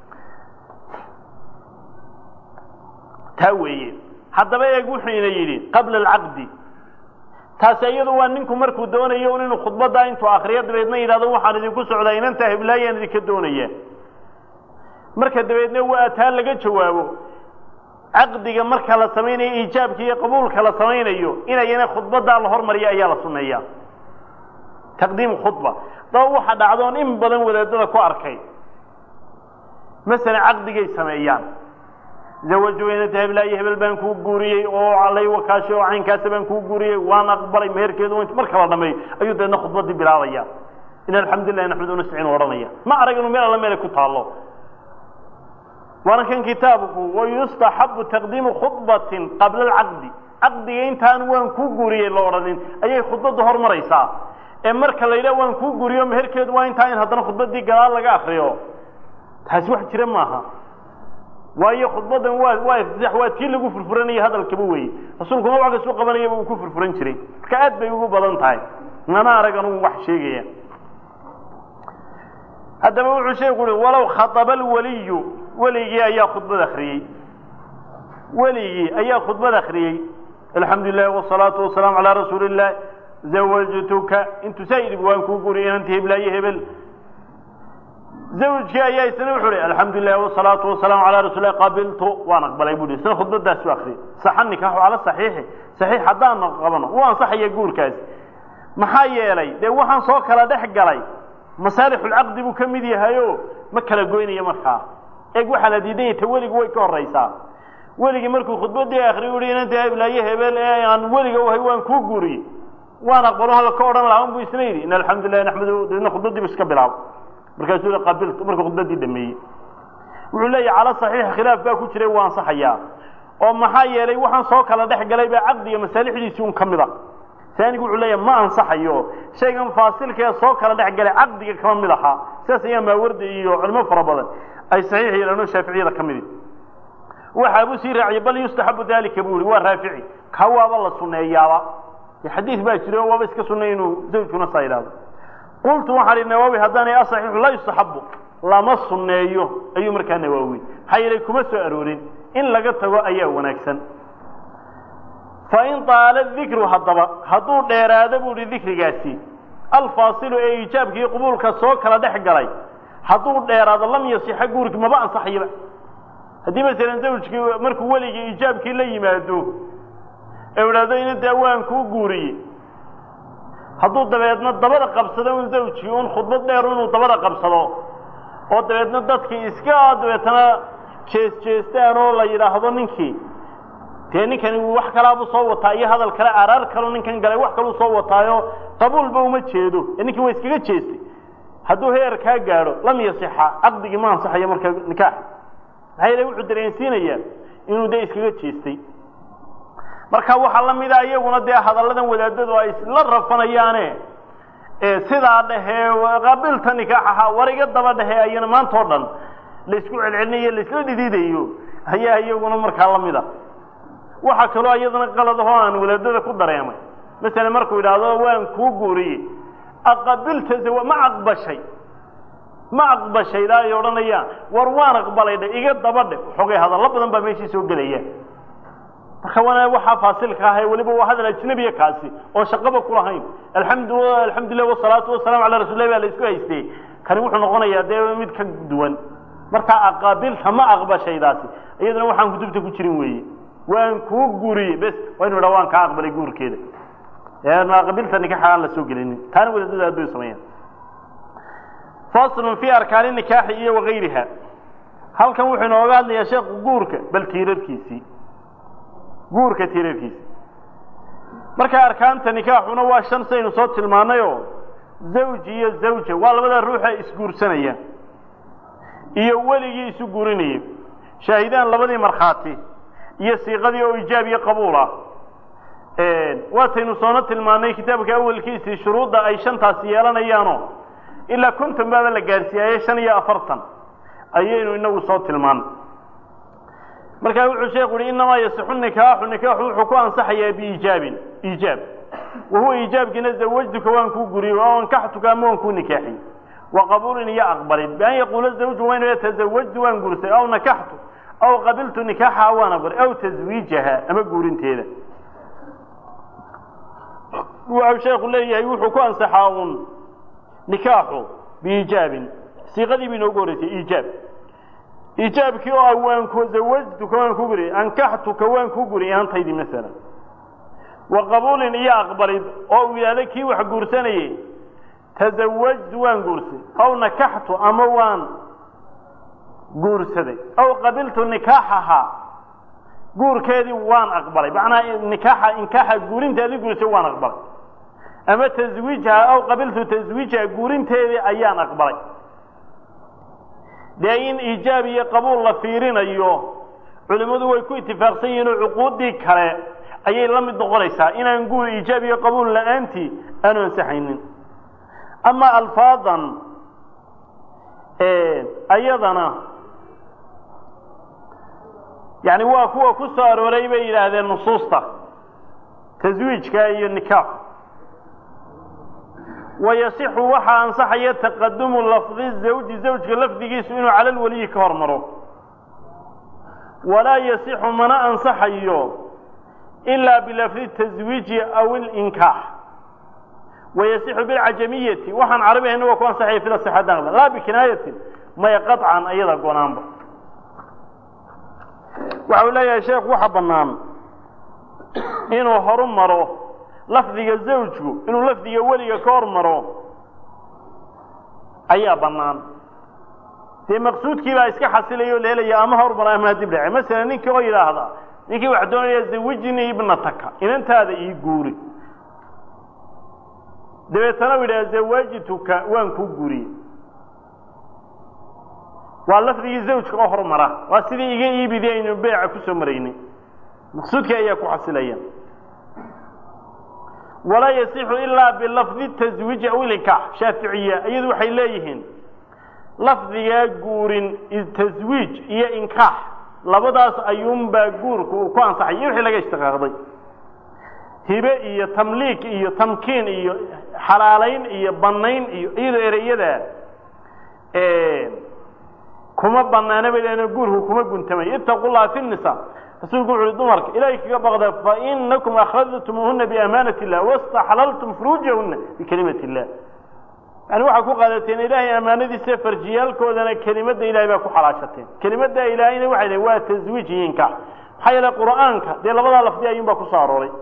تاوي حتى بقى يقول حين يلي قبل العقد تاسيدوا وانكم مركو دونيه ونن خطبه انتو اخريad dabeedna yiraahdo waxaan idinku socdaa inanta heblaayeen idinka doonaya marka dabeedna waa taa laga jawaabo aqdiga marka la sameeyo ijaabka iyo qabuulka la sameeyo inayna khudbada la hormariyo ayaa la suneeyaa taqdiim khudba dad waxa dhacdoon in badan wadaadada ku arkay mesela aqdigay sameeyaan زوجوا تهب لا يهبل بانكو غوريي او علي وكاشو عين كاسبان كو غوريي وانا اقبلي مهركيدو انت marka la dhamay ayuu deedna khudbadii bilaabaya in alxamdulillah nahmadu nasta'in waranaya ma aragno meel alla meel ku taalo waana kan kitaabku wa yustahabbu taqdim khutbatin qabla al-aqd aqdiga intaan waan ku guuriyay la oranin ayay khudbadu hormaraysaa ee marka la yiraahdo waan ku guuriyo meherkeedu waa intaan hadana khudbadii gadaal laga akhriyo taas wax jira maaha waayo khudbadan waa waa iftiix waa tii lagu furfuranay hadalkaba weey rasuulku ma waxa soo qabanayay uu ku furfuran jiray marka aad bay ugu badan tahay nana aragan uu wax sheegaya hadaba wuxuu sheegay walaw khataba alwaliy waligi ayaa khudbada akhriyay waligi ayaa khudbada akhriyay alxamdulillah wassalatu wassalamu ala rasuulillah zawajtuka intu sayyid waan ku guuriyay inta heblaye hebel زوجك يا سنه وحري الحمد لله والصلاه والسلام على رسول الله قبلته وانا اقبل بودي سنه خطبه سو اخري صحني كحو على صحيح صحيح حدان قبنا وان صح يا غوركاس maxaa yeelay de waxaan soo kala dhex galay masaalix al-aqd buu kamid yahayo ma kala goynaya markaa eeg waxa la diiday tawaligu way ka horeysaa waligi markuu khudbadii akhriyo inaan tahay hebel ee aan waliga wahay waan ku guuriyay waan aqbalo hal ka oran lahaan buu isneeyay in alxamdulillah nahmadu dadna khudbadii iska bilaab markaasuu qabilto markuu khudbadii dhameeyay wuxuu leeyahay ala saxiix khilaaf baa ku jiray waan saxaya oo maxaa yeelay waxaan soo kala dhex galay baa aqdiga masaalixdiisii un kamida ثاني يقول لي ما انصحيو شيء فاصل كي سو kala dhex galay aqdiga kama mid aha saas ayaa ma wardi iyo cilmo fara badan ay saxiix yeelano shaafiiciyada kamid waxa uu sii raacay bal yustahabu dalika buuri waa raafici kawaaba la suneeyaaba xadiis baa jiro waaba iska suneeyno zawjkuna sayraado qultu waxa nawawi hadana asaxiix la yustahabu lama suneeyo ayuu markaa nawawi hayray kuma soo aroorin in laga tago ayaa wanaagsan فإن طال الذكر هضبا هضو ديراده بودي ذكرغاسي الفاصل اي ايجابكي قبولك سو كلا دخغلاي هضو ديراده لم يصح غورك ما با انصحيبا hadii mesela zawjki markuu waliga ijaabkii la yimaado awlaado in dawaan ku guuriyay haduu dabeedna dabada qabsado in zawjki uu khudbad dheer inuu dabada qabsado oo dabeedna dadkii iska dabeetana jees jeestaan oo la yiraahdo ninkii تانيكن wax kala abu soo wataa iyo hadal kala arar kale ninkan galay wax kale soo wataayo qabuulba uma jeedo ninkan way iskaga jeestay haduu heer ka gaaro lam yasixa aqdigi ma ansaxay marka nikah hay'ad wuxuu dareensiinaya inuu day iskaga jeestay marka waxa la mid ah iyaguna de hadaladan wadaadadu ay isla rafanayaane ee sida dhahe qabilta nikaha wariga daba dhahe ayana maanta oo dhan la isku celcelinayo la isla diidayo ayaa iyaguna marka la mid ah waxa kale oo iyadana qalad ah aan walaadada ku dareemay mesela markuu yiraahdo waan ku guuriyay aqbalta zawa ma aqbashay ma aqbashay la yoranaya war waan aqbalay iga dabadhe xogay hadal badan baa meeshii soo galaya marka wana waxa faasil ka ahay waliba waa hadal ajnabi kaasi oo shaqaba ku lahayn alxamdulillah alxamdulillah wa salatu wa salam ala rasuulillahi la isku haystay kani wuxuu noqonayaa de mid ka duwan marka aqbalta ma aqbashaydaasi iyadana waxaan gudubta ku jirin weeyii waan ku guuriyay bas waan rawaan ka aqbalay guurkeeda ee ma qabilta nikaha la soo gelin taan wadada aad u sameeyaan fasl fi arkaan nikah iyo waqeeriha halkan wuxuu nooga hadlayaa sheekh guurka bal tiirarkiisi guurka tiirarkiisi marka arkaanta nikaaxuna waa shan saynu soo tilmaanayo zawj iyo zawja waa labada ruuxa isguursanaya iyo weligii isu guurinayay shaahidaan labadii markhaati iyo siiqadii oo ijaab iyo qabuul ah waataynu soona tilmaanay kitaabka awalkiisii shuruudda ay shantaas yeelanayaano ilaa konton baaba la gaarsiiyay shan iyo afartan ayaynu inagu soo tilmaanay marka wuxuu sheekhu yiri inama yasixu nikaaxu nikaaxu wuxuu ku ansaxayaa biijaabin ijaab وهو إيجاب كنا زوجتك وان كو غري وان كحتك وان كو نكاحي وقبول يا أقبل بأن يقول الزوج وين يتزوجت وان غرت أو نكحت أو قبلت نكاحها وان غر أو تزويجها أما غورين تيدا وعو شيخ الله يوحو كو أنصحاون نكاحه بإيجاب صيغة بنو غورتي إيجاب إيجاب كيو وان كو زوجتك وان كو غري أنكحتك وان كو غري أنت هيدي مثلا وقبول يا أقبل أو إلى كي وحجورسني تزوجت وان جورسي أو نكحت أموان جورسدي أو قبلت نكاحها جور كذي وان أقبل معنى نكاح إنكاح جورين تذي جورسي وان أقبل أما تزويجها أو قبلت تزويجها جورين تذي أيان أقبل داين إيجابية قبول لفيرين أيوه علماء ويكون اتفاقسين عقود دي كره ayay la mid noqonaysaa inaan guur iijaab iyo qabuul la'aanti aanu ansaxaynin ama alfaadan ee ayadana yani waa kuwa ku soo arooray bay yiraahdeen nusuusta tazwiijka iyo nikaax ويصح وحا انصحيه تقدم لفظ الزوج زوجك لفظيgiisu inuu cala wali ka hormaro ولا يصح من انصحيه إلا بلفظ التزويج أو الإنكاح ويصح بالعجمية وحن عربي هنا وكون صحيح في الصحة دغلا لا بكناية ما يقطعا أيضا قنام وحولا يا شيخ وحبنام إنه هرم مرو لفظي الزوج إنه لفظي ولي كور مرو أي بنام في مقصود كيف اسك حصليه ليله يا ما هرم مرا ما دبلع مثلا نيك غير هذا ninkii wax doonaya zawjini ibnataka inantaada ii guuri dabeetana wada zawajtuka waan ku guuri waa lafdigii zawjka oo hormara waa sidii iga iibidaynu beeca ku soo mareynay maqsuudka ayaa ku xasilaya wala yasihu illa bi lafzi tazwij aw nikah shafi'iyya ayadu waxay leeyihiin lafdiga guurin tazwij iyo inkah labadaas ayuun baa guurku ku ansaxay wixii laga ishtiqaaqday hibe iyo tamliik iyo tamkiin iyo xalaalayn iyo banayn iyo iyadoo ereyada ee kuma banaana bayna guurku kuma guntamay ittaqullah fi nisa rasuulku wuxuu dumarka ilaahay kaga baqda fa innakum akhadtumuhunna bi amanati allah wastahalaltum furujahunna bi kalimati allah يعني waxa ku qaadateen ilaahay amaanadiisa farjiyalkoodana kelimada ilaahay baa ku xalaashateen kelimada ilaahayna waxay waa tazwiijinka xayla quraanka de labada lafdi ayuun baa ku soo arooray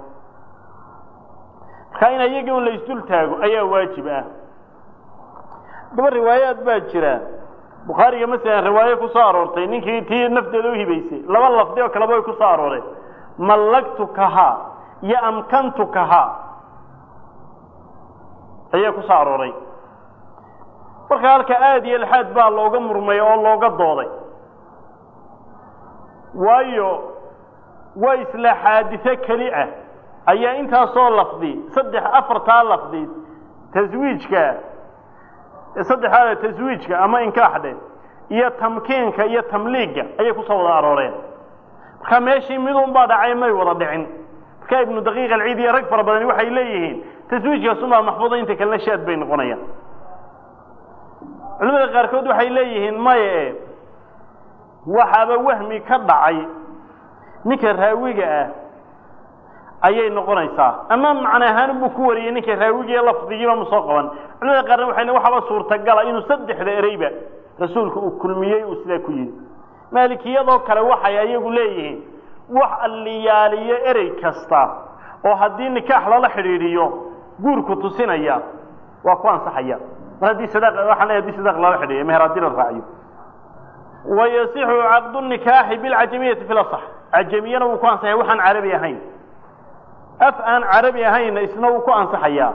kaina iyaga oo la isdul taago ayaa waajib ah daba riwaayad baa jira bukhariga mesela riwaayad ku soo aroortay ninkii tii nafteedu hibaysay laba lafdi oo kala bay ku soo arooray malaktukaha ya amkantukaha ayaa ku soo arooray marka halka aad iyo alxad baa looga murmay oo looga dooday waayo waa isla xaadisa kali ah ayaa inta soo lafdi saddex afarta lafdi tazwiijka saddexaada tazwiijka ama inkaaxde iyo tamkiinka iyo tamliiga ayay ku soo wada arooreen marka meeshii mid un baa dhacay may wada dhicin marka ibn daqiiq al-ciidi rag fara badan waxay leeyihiin tazwiijka sunna maxfuuda inta kala shaad bay noqonayaan culimada qaarkood waxay leeyihiin maye waxaba wahmi ka dhacay ninka raawiga ah ayay noqonaysaa ama macnaheedu buu ku wariyay ninka raawiga lafdigiiba musoo qaban culimada qaarna waxay waxaba suurtagal inuu saddexda ereyba rasuulku uu kulmiyay uu sida ku yiri maalikiyadoo kale waxay ayagu leeyihiin wax aliyaaliye erey kasta oo hadii nikaax lala xiriiriyo guurku tusinaya waa ku ansaxaya هذه صداقة وحنا هذه صداقة الله وحده مهراتين الرعي ويصح عقد النكاح بالعجمية في الأصح عجمية وكان صحيح وحن عربي هين af aan carabi ahayn isna uu ku ansaxayaa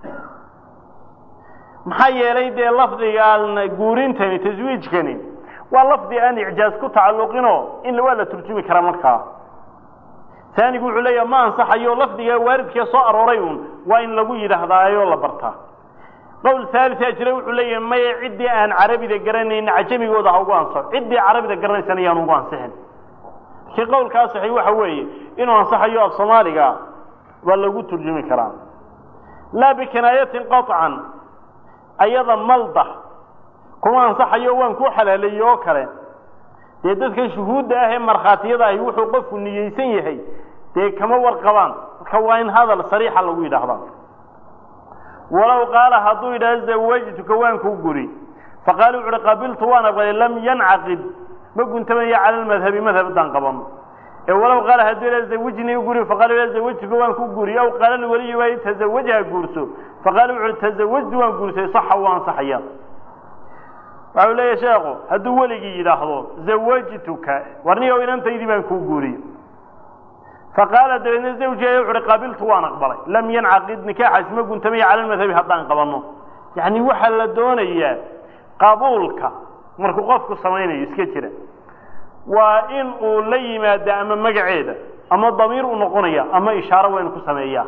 maxaa yeelay dee lafdigaan guurintani taswiijkani waa lafdi aan icjaaz ku tacalluqinoo in waa la turjumi karaa markaa taanigu wuxuu leeyahay ma ansaxayo lafdiga waaridkee soo arooray uun waa in lagu yidhaahdaayo la bartaa qowl thaalith jira wuxuu leeyahay maya ciddii aan carabida garanayn cajamigooda ha ugu ansaxo ciddii carabida garanaysana yaan ugu ansixin kii qowlkaas saxiix waxa weeye inuu ansaxayo af soomaaliga waa lagu turjumi karaa laa bikinaayatin qatcan ayada malda kuma ansaxayo waan ku xalaaleeyay oo kale dee dadka shuhuudda ah ee markhaatiyada ahi wuxuu qofku niyeysan yahay dee kama warqabaan marka waa in hadal sariixa lagu yidhaahdaa walow qaala hadduu yidhaahdo zawajtuka waan kuu guri faqaala wuxu uhi qabiltu waan aqbalay lam yancaqid ma guntamaya cala almadhabi madhab haddaan qabano ee walow qaala hadduu yidhahdo zawijnii u guri faqala yidhahdo zawajtuka waan kuu guri aw qaala lwaliyu waa tasawajha guurso faqaala wuxu uhi tasawajtu waan guursay saxa waa ansaxaya waxau leeyahay sheekhu hadduu weligii yidhaahdo zawajtuka warniyow inantaydii baan kuu guuriye faqaala dabeedna zawjiga wuxu uhi qabiltu waan aqbalay lam yancaqid nikaaxaas ma guntamaya cala almadhabi haddaan qabanno yacni waxaa la doonayaa qabuulka markuu qofku samaynayo iska jira waa in uu la yimaado ama magaceeda ama damiir u noqonaya ama ishaaro waa inu ku sameeyaa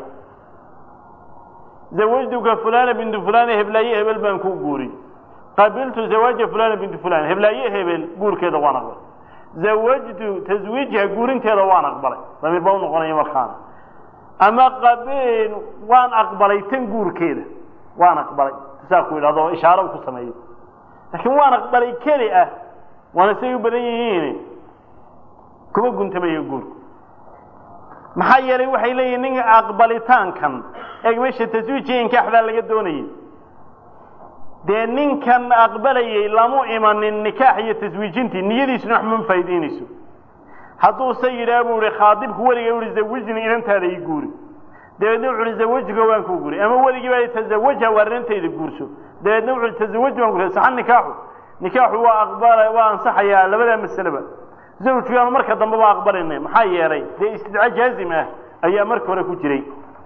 zawajtuka fulana bintu fulana heblaaye hebel baan kuu guuriy qabiltu zawaaja fulana bintu fulan heblaaye hebel guurkeeda waan aqbalay zawajtu taswiijha guurinteeda waan aqbalay damiir baa u noqonaya markaana ama qabil waan aqbalay tan guurkeeda waan aqbalay saa ku yidhahdo ishaaro ku sameeyo laakiin waan aqbalay keli ah waana say u badan yihiin kuma guntamayo guurku maxaa yeelay waxay leeyihiin ninka aqbalitaankan eeg meesha taswiijka inkaaxdaa laga doonayay dee ninkan aqbalayay lamu imanin nikaax iyo taswiijintii niyadiisuna wax ma faa'iideynayso hadduu se yidhaah buu ihi khaadibku weliga uhi zawijni inantaada ii guuri dabeedna wuxu uhi zawajka waan kuu guuri ama weligii baa tasawajha waa inantayda guurso dabeedna wuxu uhi tasawaj waan guursa saxan nikaaxu nikaaxu waa aqbala waa ansaxayaa labadaa masaleba zawjkaanu marka dambe baa aqbalinay maxaa yeelay dee istidca jaazim ah ayaa marka hore ku jiray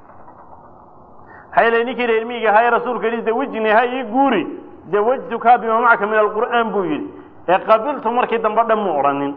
حيل نيكي ريميغا هاي رسولك لي زوجني هاي يغوري زوجتك بما معك من القرآن بويل قبلت مركي دنبا مو اورنين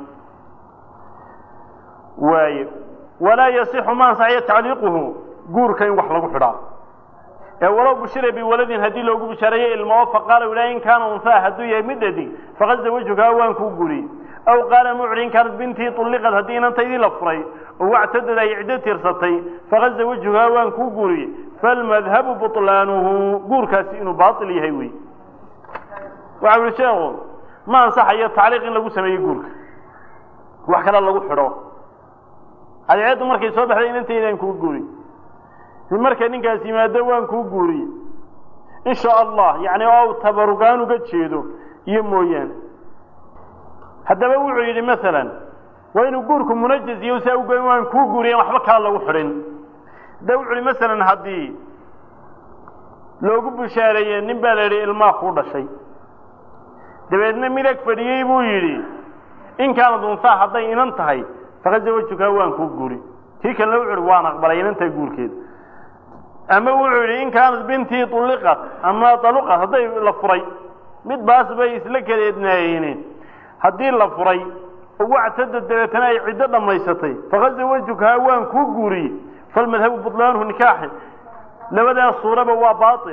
واي ولا يصح ما صحيح تعليقه غور كان wax lagu xidhaa ee walaw bushira bi waladin hadii loogu bishareeyay ilmawafaq qala walayn kana unsa haduu yahay midadi faqad zawjuka waan ku guri aw qala mu'rin kan binti tulqad hadii inantaydi la furay oo wactada ay ciido tirsatay faqad zawjuka waan ku guri فالمذهب بطلانه غور كاسي انه باطل yahay way waxa uu sheego ma ansaxayo taariikh in lagu sameeyo guurka wax kale lagu xidho adeed markay soo baxday inanteedaan ku guuri markay ninkaas yimaado waan ku guuri insha Allah yaani oo tabarugaan uga jeedo iyo mooyaan hadaba wuxuu yiri midalan waa inuu guurku munajjis iyo saa ugu waan ku guuriyo waxba kale lagu xidhin dawculi مثلا hadii loogu bushaareeyay nin baa leeyahay ilma ku dhashay dabeedna midag fadhiyay buu yiri in kaana dunta haday inan tahay faqad zawajtuka waan ku guuri tii kale wuxuu waan aqbalay inanta guurkeed ama wuxuu yiri in kaana binti tulqat ama talaqat haday la furay mid baas bay isla kaleednaayeen hadii la furay oo wactada dabeetana ay ciido dhameysatay faqad zawajtuka waan ku guuri فالمذهب بطلانه نكاح لبدا الصورة هو باطل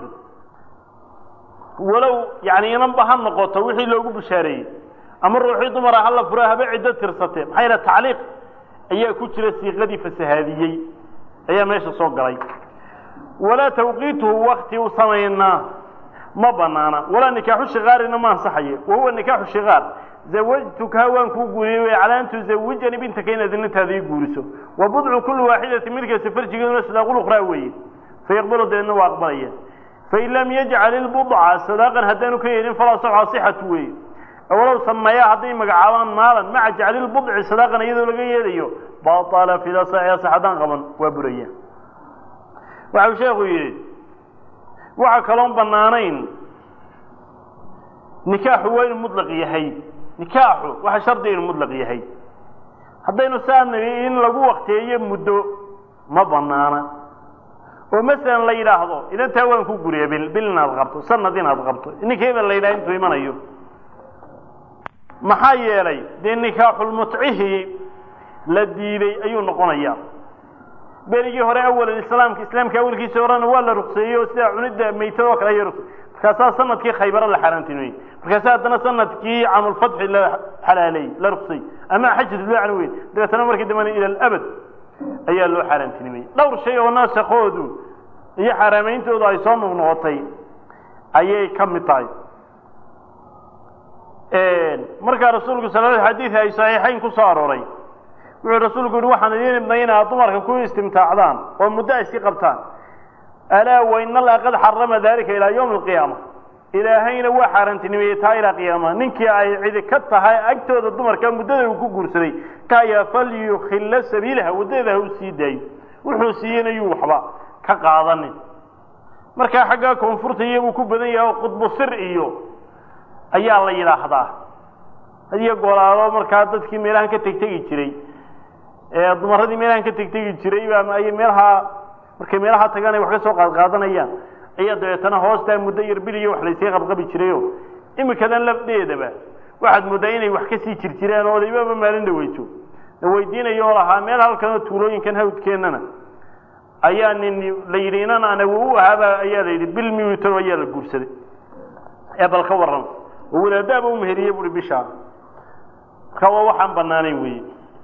ولو يعني ينبه النقطة وحي لوغو بشاري أمر روحي دمرا هلا فراها بعدة ترسطين حين التعليق أي كتر السيغة فسهاديي أي ماشي صوت قري ولا توقيته وقتي وصمينا ما بنانا ولا نكاح الشغار إنما انصحيه وهو النكاح الشغار زوجتك هوان كوغوري على أن تزوجني بنتك إن ذنت هذه يقولسه وبضع كل واحدة ملك سفرج قلنا صداق الأخرى فيقبل ذنه وأقبليه فإن لم يجعل البضع صداقا هدانك يرين فلا صحة صحة وي ولو سمياه هذه مقعوان مالا مع جعل البضع صداقا يدو لقي يديه باطل في لصحة صحة غما وبرية وعو شيخ يريد وعو كلام بنانين نكاح وين مطلق يحي نكاحه waxa shardi in mudlaq yahay hadaynu saanay in lagu waqtiyeeyo muddo ma banaana oo masalan la yiraahdo idan taa waan ku guriye bil bilna aad qabto sanadina aad qabto ninkeeda la yiraahdo intuu imanayo maxaa yeelay de nikaaxul mutcihi la diiday ayuu noqonayaa berigii hore awal islaamka islaamka awalkiisa horena waa la ruqseeyay sida cunida meeytado kale yar markaas sanadkii khaybar la xarantinay markaas haddana sanadkii amul fath la halaalay la ruqsay ama xajjad la'an weyn dadana markii damana ila al-abad ayaa loo xarantinay dhowr shay oo naasaqoodu iyo xaramayntooda ay soo noqotay ayay kamid tahay ee marka rasuulku sallallahu alayhi wasallam ay saxiixayn ku soo arooray wuxuu rasuulku yiri waxaan idin ibnayna dumarka ku istimtaacdaan oo muddo iska qabtaan ala wa inna la qad harrama dhalika ila yawm al-qiyamah ilaahayna waa xarantinimay taa ila qiyaama ninkii ay cid ka tahay agtooda dumarka muddada uu ku guursaday ka ya fal yukhilla sabilaha wadada uu siiday wuxuu siiyeenayuu waxba ka qaadanin marka xagga koonfurta iyagu ku badan yahay qudbu sir iyo ayaa la yiraahdaa hadiya goolaado marka dadkii meelahan ka tagtagi jiray ee dumaradii meelahan ka tagtagi jiray baa ay meelaha markay meelaha tagaan wax ka soo qaad qaadanayaan ayaa deetana hoosta muddo yar biliyo wax la isii qabqabi jireeyo imikadan lafdeedaba waxaad muddo inay wax ka sii jirjireen oo leeyba maalin dhaweyto weydiinayo laha meel halkan tuulooyinkan hawdkeenana ayaa nin la yiriinana anagu u ahaba ayaa la yiri bil miito ayaa la guursaday ee balka waran walaadaaba u meheriyay buri bisha kawa waxaan banaanay weey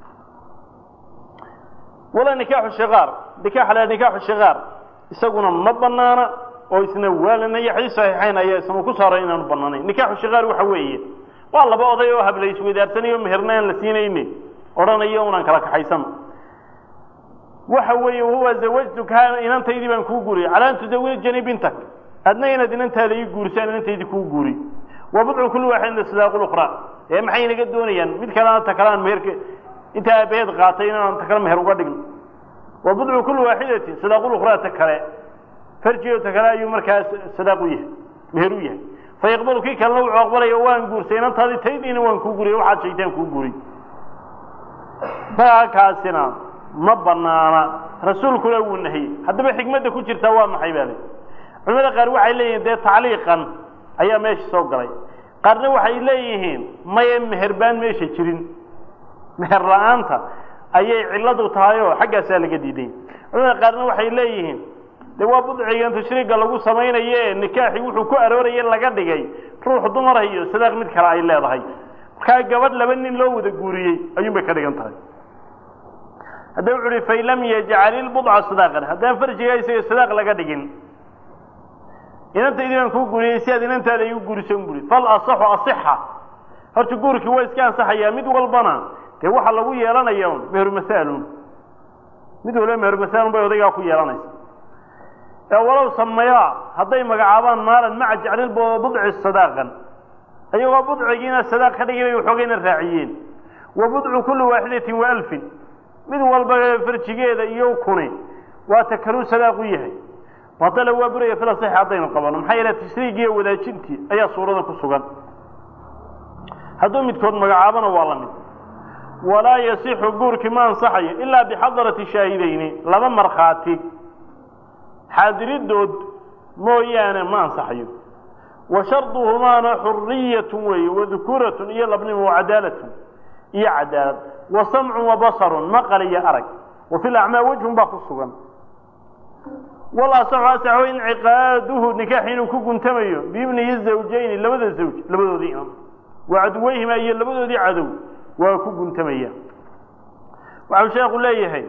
wala nikaahu shigaar nikaax la nikaahu shigaar isaguna ma banaana oo isna waalana yaxay saxiixayn ayaa isna ku saaray inaan banaanay nikaahu shigaar waxa weeye waa laba oday oo habla isweydaartanayo mehernayn la siinayne oranayo unaan kala kaxaysan waxa weeye huwa zawajtuka inantaydii baan ku guuriyay calaan tuzawijani bintak adna inaad inantaada ii guursan inantaydii ku guuri وبدع كل واحد الصداق الأخرى يعني محين قدونيا مد كلام تكلام مهرك أنت بيت قاطين أنت تكلام مهر وقدم وبدع كل واحدة صداق الأخرى تكلا فرجي وتكلا يوم مركز صداقيه مهرويه فيقبل كي كان لو عقبل يوان جور سينا هذه تيدين وان كوجوري واحد شيئين كوجوري فكاسنا ما بنانا رسول كل والنهي هذا بحكمة كتير توام حيبالي عمر قالوا عليه ده تعليقا ayaa meesha soo galay qarna waxay leeyihiin may meherbaan meesha jirin meher la'aanta ayay ciladu tahay oo xaggaas laga diiday cunada qarna waxay leeyihiin de waa budcigan tashriiga lagu sameeyay nikaaxi wuxuu ku aroorayay laga dhigay ruux dumar iyo sadaaq mid kale ay leedahay ka gabadh laba nin loo wada guuriyay ayuu bay ka dhigan tahay haddii uu rifay lam yaj'al al-bud'a sadaqan haddii farjiga isaga sadaaq laga dhigin inantaydii baan ku guuriyay si aad inantaada igu guurisan buri fal asaxu asixha horta guurki waa iska ansaxaya mid walbana ee waxa lagu yeelanayo meher masaalun mid walba meher masaalun bay odayga ku yeelanaysa ee walaw sameeya haday magacaabaan maalan ma jaclil budci sadaqan ayagoo budcigiina sadaaq ka dhigay waxoogayna raaciyeen wa budcu kullu waahidatin wa alf mid walba farjigeeda iyo kuni waa takaru sadaaq u yahay وهذا لو بري في الصحة عطينا طبعا محيرة تشريقية ولا جنتي أي صورة كسوغان هذول متكون مقعابنا والله من ولا يصيح قور كمان صحي إلا بحضرة الشاهدين لما مرخاتي حاضر الدود مويانا ما صحي وشرطهما حرية وذكورة إيا لابن وعدالة إيا عدالة وسمع وبصر مقل إيا أرك وفي الأعمال وجه باقي الصغان والله صح سعوا انعقاده نكاحين وكون تميو بيبني الزوجين لبدا الزوج لبدا ذيهم وعدويهما هي لبدا ذي عدو وكون تميا وعشان يقول لي هي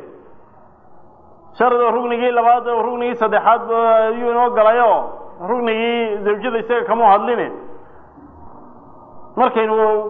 شرط ركني لبعض ركني صدحات ينو قلايو ركني زوجته isaga kama hadline markay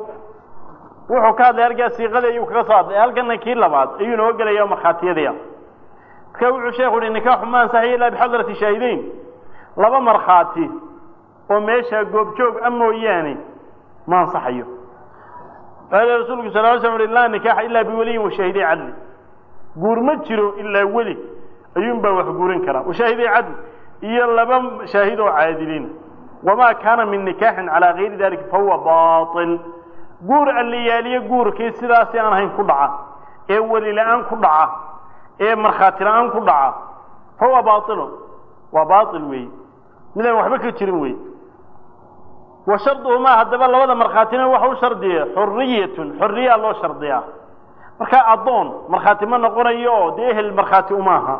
wuxuu ka hadlay siiqada ayuu kaga saaday halkan kii labaad ayuu noo galayo marxaatiyada كوع شيخ النكاح ما صحيح إلا بحضرة الشاهدين لبا مرخاتي وميشا قوبجوب أمو إياني ما صحيه قال رسولك صلى الله عليه وسلم لا نكاح إلا بولي وشاهدي عدل قور مجروا إلا ولي أينبا وحقورين كرام وشاهدي عدل إيا لبا شاهدوا عادلين وما كان من نكاح على غير ذلك فهو باطل قور اللي يالي قور كي سلاسي أنا هين كدعا أولي لأن كدعا ee markhaati la'aan ku dhaca fahuwa baatilu waa baatil weeye midaan waxba ka jirin weeye wa sharduhumaa haddaba labada markhaatina waxa u shardiya xurriyatun xorriyaa loo shardiyaa markaa addoon markhaati ma noqonayo oo dee ehel markhaati umaaha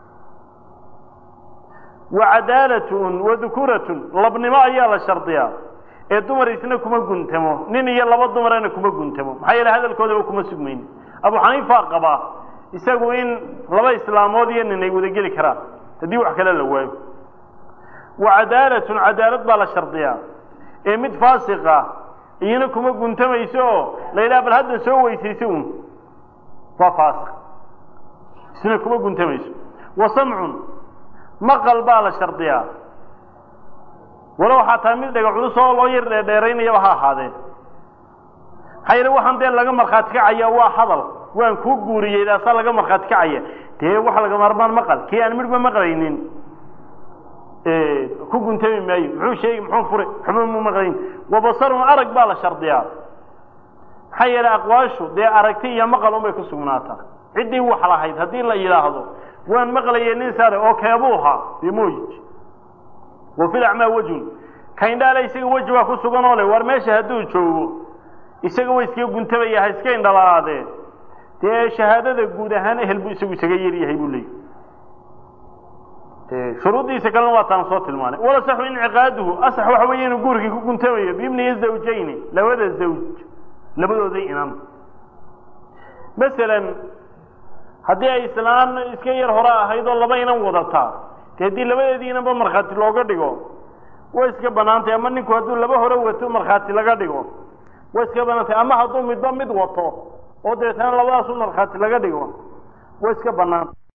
wa cadaalatun wa dukuratun labnimo ayaa la shardiyaa ee dumar isna kuma guntamo nin iyo laba dumarana kuma guntamo maxaa yeele hadalkoodaba kuma sugmaynin abu xaniifa qaba isagu in laba islaamood iyo nin ay wada geli karaan haddii wax kale la waayo wa cadaalatun cadaalad baa la shardiyaa ee mid faasiqa iyana kuma guntamayso oo la yidhaha bal hadda soo weysaysa un waa faasiq isna kuma guntamayso wa samcun maqal baa la shardiyaa walow xataa mid dhaga culus oo loo yar dheeraynayaba ha ahaadee maxaa yeele waxaan dee laga markhaati kacaya waa hadal waan kuu guuriyey daasaa laga markhaati kacaya dee waxa laga maarmaan maqal kii aan midhba maqlaynin ku guntami maayo muxuu sheegi muxuu furay waxba mu maqlayn wa basarun arag baa la shardiyaa maxaa yeele aqwaashu dee aragti iyo maqal unbay ku sugnaataa ciddii wax lahayd haddii la yidhaahdo waan maqlayay nin sare oo keebuuha dee mooyid wa fil acmaa wajhun kaindhaale isaga weji waa ku sugan oo leh war meesha hadduu joogo isaga way iskaga guntabaya ha iska indhalalaadee dee shahaadada guud ahaan ehel buu isagu isaga yaryahay buu leeyahy shuruuddiisa kalena waa taan soo tilmaanay wala saxu inciqaaduhu asax waxa weeye inuu guurkii ku guntamayo biibnihi zawjayni labada zawj labadooday inan masalan haddii ay islaan iska yar hore ahayd oo laba inan wadataa dee haddii labadeedii inanba markhaati looga dhigo way iska banaantay ama ninku hadduu laba hore wato markhaati laga dhigo way iska banaantay ama hadduu midba mid wato oo deetana labadaasu markhaati laga dhigo way iska banaantay